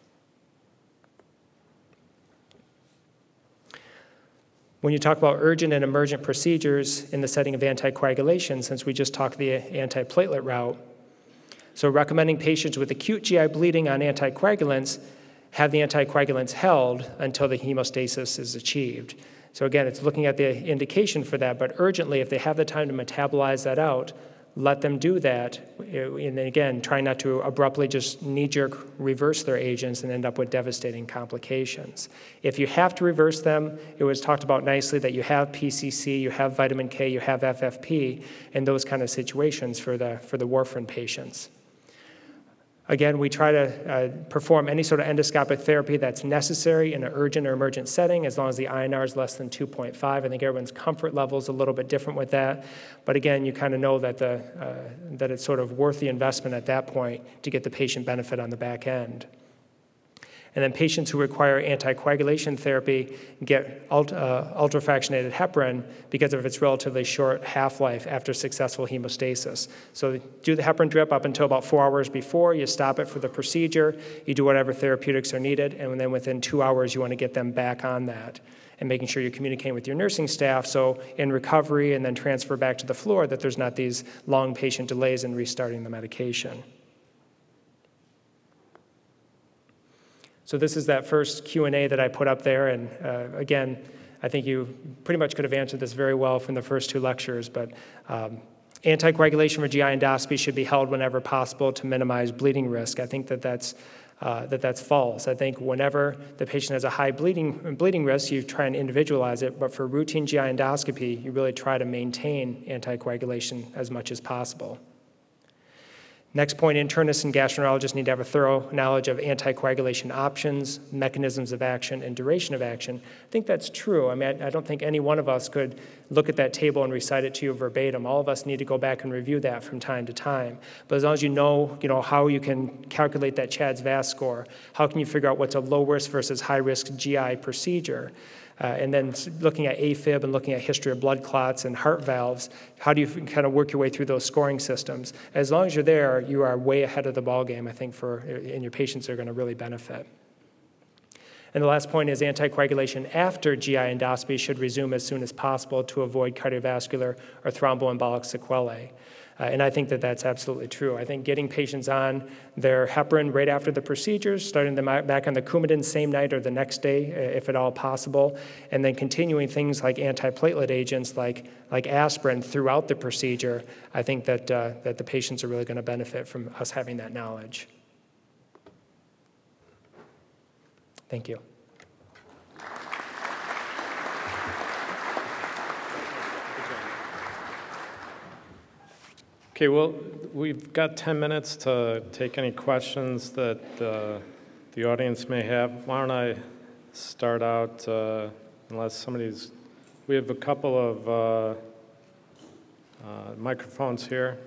When you talk about urgent and emergent procedures in the setting of anticoagulation, since we just talked the antiplatelet route, so recommending patients with acute GI bleeding on anticoagulants have the anticoagulants held until the hemostasis is achieved. So again, it's looking at the indication for that, but urgently, if they have the time to metabolize that out, let them do that. And again, try not to abruptly just knee-jerk reverse their agents and end up with devastating complications. If you have to reverse them, it was talked about nicely that you have PCC, you have vitamin K, you have FFP, and those kind of situations for the warfarin patients. Again, we try to perform any sort of endoscopic therapy that's necessary in an urgent or emergent setting as long as the INR is less than 2.5. I think everyone's comfort level is a little bit different with that. But again, you kind of know that, that it's sort of worth the investment at that point to get the patient benefit on the back end. And then patients who require anticoagulation therapy get ultrafractionated heparin because of its relatively short half-life after successful hemostasis. So do the heparin drip up until about 4 hours before, you stop it for the procedure, you do whatever therapeutics are needed, and then within 2 hours you want to get them back on that. And making sure you're communicating with your nursing staff so in recovery and then transfer back to the floor that there's not these long patient delays in restarting the medication. So this is that first Q&A that I put up there, and again, I think you pretty much could have answered this very well from the first two lectures, but anticoagulation for GI endoscopy should be held whenever possible to minimize bleeding risk. I think that's false. I think whenever the patient has a high bleeding risk, you try and individualize it, but for routine GI endoscopy, you really try to maintain anticoagulation as much as possible. Next point, internists and gastroenterologists need to have a thorough knowledge of anticoagulation options, mechanisms of action, and duration of action. I think that's true. I mean, I don't think any one of us could look at that table and recite it to you verbatim. All of us need to go back and review that from time to time. But as long as you know how you can calculate that CHADS-VASc score, how can you figure out what's a low-risk versus high-risk GI procedure? And then looking at AFib and looking at history of blood clots and heart valves, how do you kind of work your way through those scoring systems? As long as you're there, you are way ahead of the ballgame, I think, and your patients are going to really benefit. And the last point is anticoagulation after GI endoscopy should resume as soon as possible to avoid cardiovascular or thromboembolic sequelae. And I think that that's absolutely true. I think getting patients on their heparin right after the procedures, starting them back on the Coumadin same night or the next day, if at all possible, and then continuing things like antiplatelet agents like aspirin throughout the procedure, I think that the patients are really going to benefit from us having that knowledge. Thank you. Okay, well, we've got 10 minutes to take any questions that the audience may have. Why don't I start out, unless we have a couple of microphones here.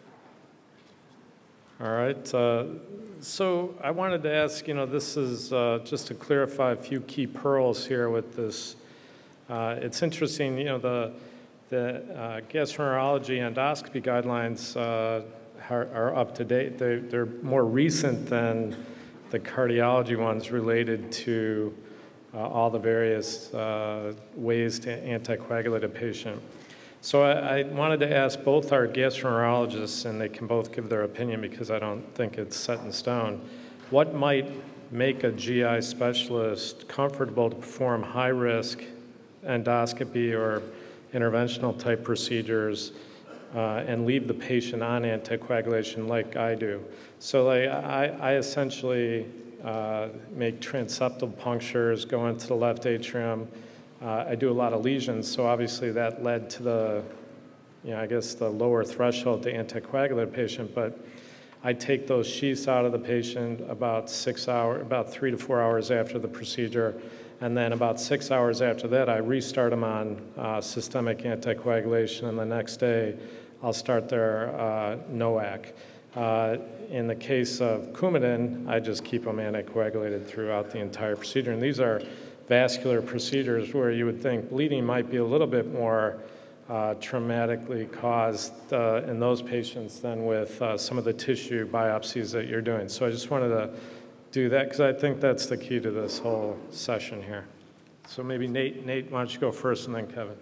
All right, so I wanted to ask, this is just to clarify a few key pearls here with this. It's interesting, the gastroenterology endoscopy guidelines are up to date. They're more recent than the cardiology ones related to all the various ways to anticoagulate a patient. So I wanted to ask both our gastroenterologists, and they can both give their opinion because I don't think it's set in stone, what might make a GI specialist comfortable to perform high-risk endoscopy or interventional type procedures and leave the patient on anticoagulation like I do. So I essentially make transeptal punctures, go into the left atrium. I do a lot of lesions, so obviously that led to the, I guess the lower threshold to anticoagulate patient, but I take those sheaths out of the patient about 3 to 4 hours after the procedure, and then about 6 hours after that, I restart them on systemic anticoagulation, and the next day, I'll start their NOAC. In the case of Coumadin, I just keep them anticoagulated throughout the entire procedure, and these are vascular procedures where you would think bleeding might be a little bit more traumatically caused in those patients than with some of the tissue biopsies that you're doing. So I just wanted to do that because I think that's the key to this whole session here. So maybe Nate, why don't you go first and then Kevin?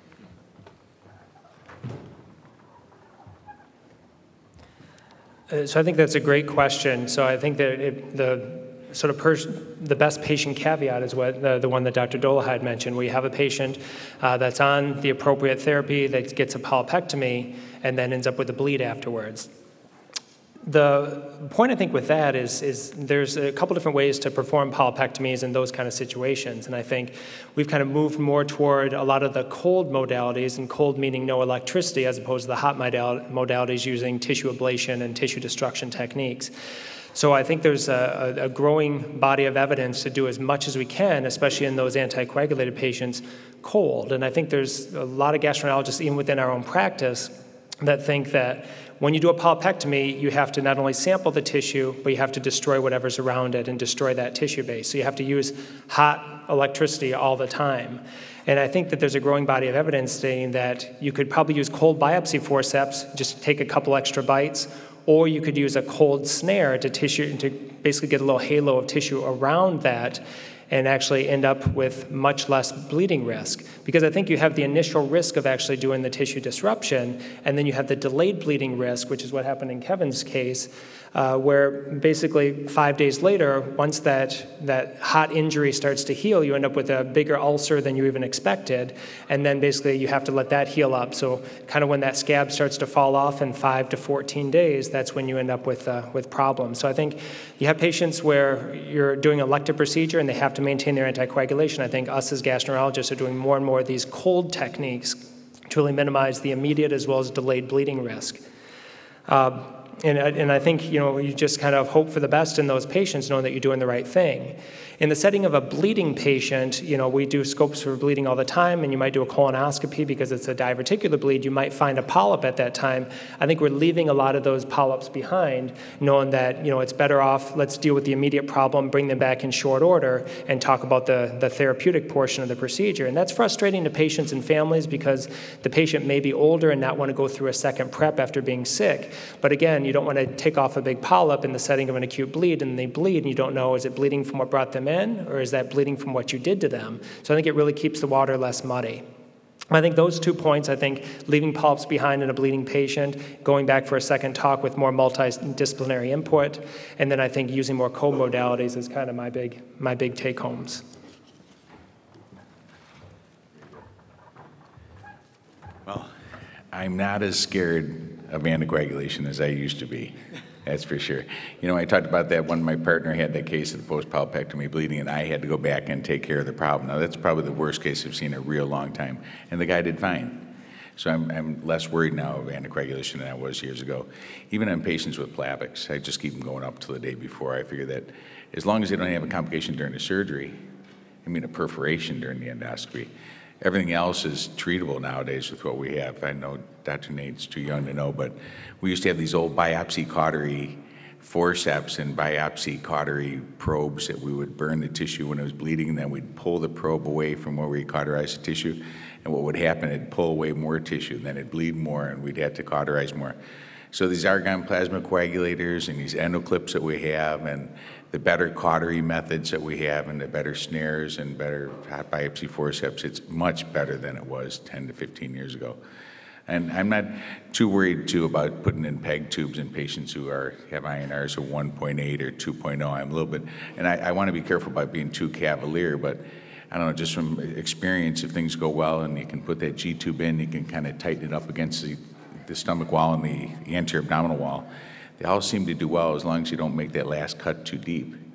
So I think that's a great question. So I think that the best patient caveat is what the one that Dr. Doleheide mentioned, where you have a patient that's on the appropriate therapy that gets a polypectomy and then ends up with a bleed afterwards. The point I think with that is there's a couple different ways to perform polypectomies in those kind of situations, and I think we've kind of moved more toward a lot of the cold modalities, and cold meaning no electricity as opposed to the hot modalities using tissue ablation and tissue destruction techniques. So I think there's a growing body of evidence to do as much as we can, especially in those anticoagulated patients, cold. And I think there's a lot of gastroenterologists, even within our own practice, that think that when you do a polypectomy, you have to not only sample the tissue, but you have to destroy whatever's around it and destroy that tissue base. So you have to use hot electricity all the time. And I think that there's a growing body of evidence saying that you could probably use cold biopsy forceps, just take a couple extra bites, or you could use a cold snare to basically get a little halo of tissue around that and actually end up with much less bleeding risk. Because I think you have the initial risk of actually doing the tissue disruption, and then you have the delayed bleeding risk, which is what happened in Kevin's case, where basically 5 days later, once that hot injury starts to heal, you end up with a bigger ulcer than you even expected, and then basically you have to let that heal up. So kind of when that scab starts to fall off in 5 to 14 days, that's when you end up with problems. So I think you have patients where you're doing an elective procedure and they have to maintain their anticoagulation. I think us as gastroenterologists are doing more and more of these cold techniques to really minimize the immediate as well as delayed bleeding risk. And I think, you just kind of hope for the best in those patients, knowing that you're doing the right thing. In the setting of a bleeding patient, we do scopes for bleeding all the time, and you might do a colonoscopy because it's a diverticular bleed. You might find a polyp at that time. I think we're leaving a lot of those polyps behind, knowing that, it's better off, let's deal with the immediate problem, bring them back in short order, and talk about the therapeutic portion of the procedure. And that's frustrating to patients and families because the patient may be older and not want to go through a second prep after being sick. But again, you don't want to take off a big polyp in the setting of an acute bleed, and they bleed, and you don't know, is it bleeding from what brought them in, or is that bleeding from what you did to them? So I think it really keeps the water less muddy. I think those 2 points, leaving polyps behind in a bleeding patient, going back for a second talk with more multidisciplinary input, and then I think using more co-modalities is kind of my big take-homes. Well, I'm not as scared of anticoagulation as I used to be. That's for sure. I talked about that when my partner had that case of the post-polypectomy bleeding, and I had to go back and take care of the problem. Now, that's probably the worst case I've seen in a real long time, and the guy did fine. So I'm less worried now of anticoagulation than I was years ago. Even on patients with Plavix, I just keep them going up till the day before. I figure that as long as they don't have a complication during the surgery, a perforation during the endoscopy, everything else is treatable nowadays with what we have. I know Dr. Nate's too young to know, but we used to have these old biopsy cautery forceps and biopsy cautery probes that we would burn the tissue when it was bleeding, and then we'd pull the probe away from where we cauterized the tissue. And what would happen, it'd pull away more tissue, and then it'd bleed more, and we'd have to cauterize more. So these argon plasma coagulators and these endoclips that we have, and the better cautery methods that we have, and the better snares and better hot biopsy forceps, it's much better than it was 10 to 15 years ago. And I'm not too worried, too, about putting in PEG tubes in patients who have INRs of 1.8 or 2.0. I'm a little bit, and I want to be careful about being too cavalier, but I don't know, just from experience, if things go well and you can put that G-tube in, you can kind of tighten it up against the stomach wall and the anterior abdominal wall. They all seem to do well as long as you don't make that last cut too deep.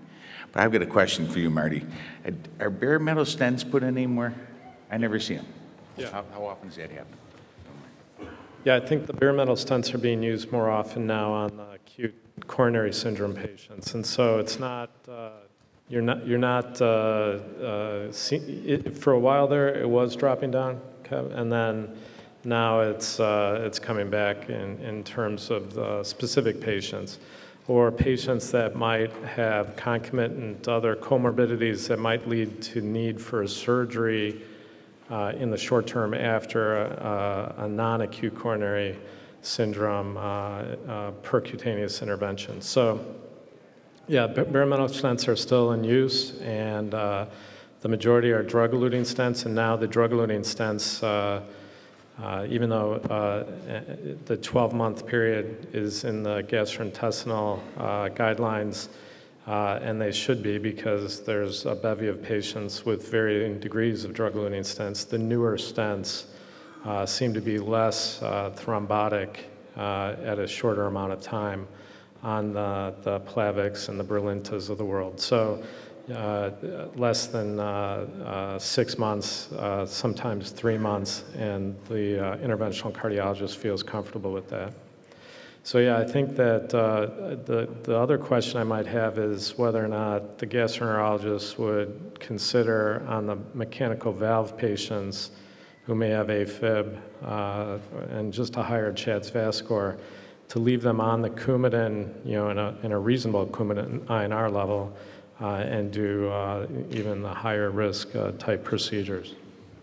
But I've got a question for you, Marty. Are bare metal stents put in anymore? I never see them. Yeah. How often does that happen? Yeah, I think the bare metal stents are being used more often now on acute coronary syndrome patients, and so it's not. You're not. For a while there, it was dropping down, Kev, and then now it's coming back in terms of specific patients, or patients that might have concomitant other comorbidities that might lead to need for a surgery in the short term after a non-acute coronary syndrome percutaneous intervention. So, yeah, bare metal stents are still in use, and the majority are drug-eluting stents, and now the drug-eluting stents, even though the 12-month period is in the gastrointestinal guidelines, and they should be because there's a bevy of patients with varying degrees of drug-eluting stents. The newer stents seem to be less thrombotic at a shorter amount of time on the Plavix and the Brilintas of the world. So less than 6 months, sometimes 3 months, and the interventional cardiologist feels comfortable with that. So yeah, I think that the other question I might have is whether or not the gastroenterologist would consider on the mechanical valve patients who may have AFib and just a higher CHA2DS2-VASc score to leave them on the Coumadin, in a reasonable Coumadin INR level, and do even the higher risk type procedures.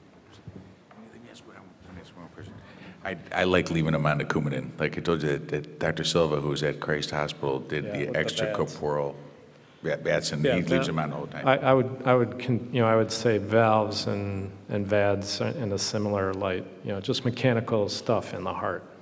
I like leaving them on the Coumadin. Like I told you, that Dr. Silva, who's at Christ Hospital, did the extracorporeal VADs, and he leaves them on the whole time. I would say valves and VADs in a similar light. Just mechanical stuff in the heart.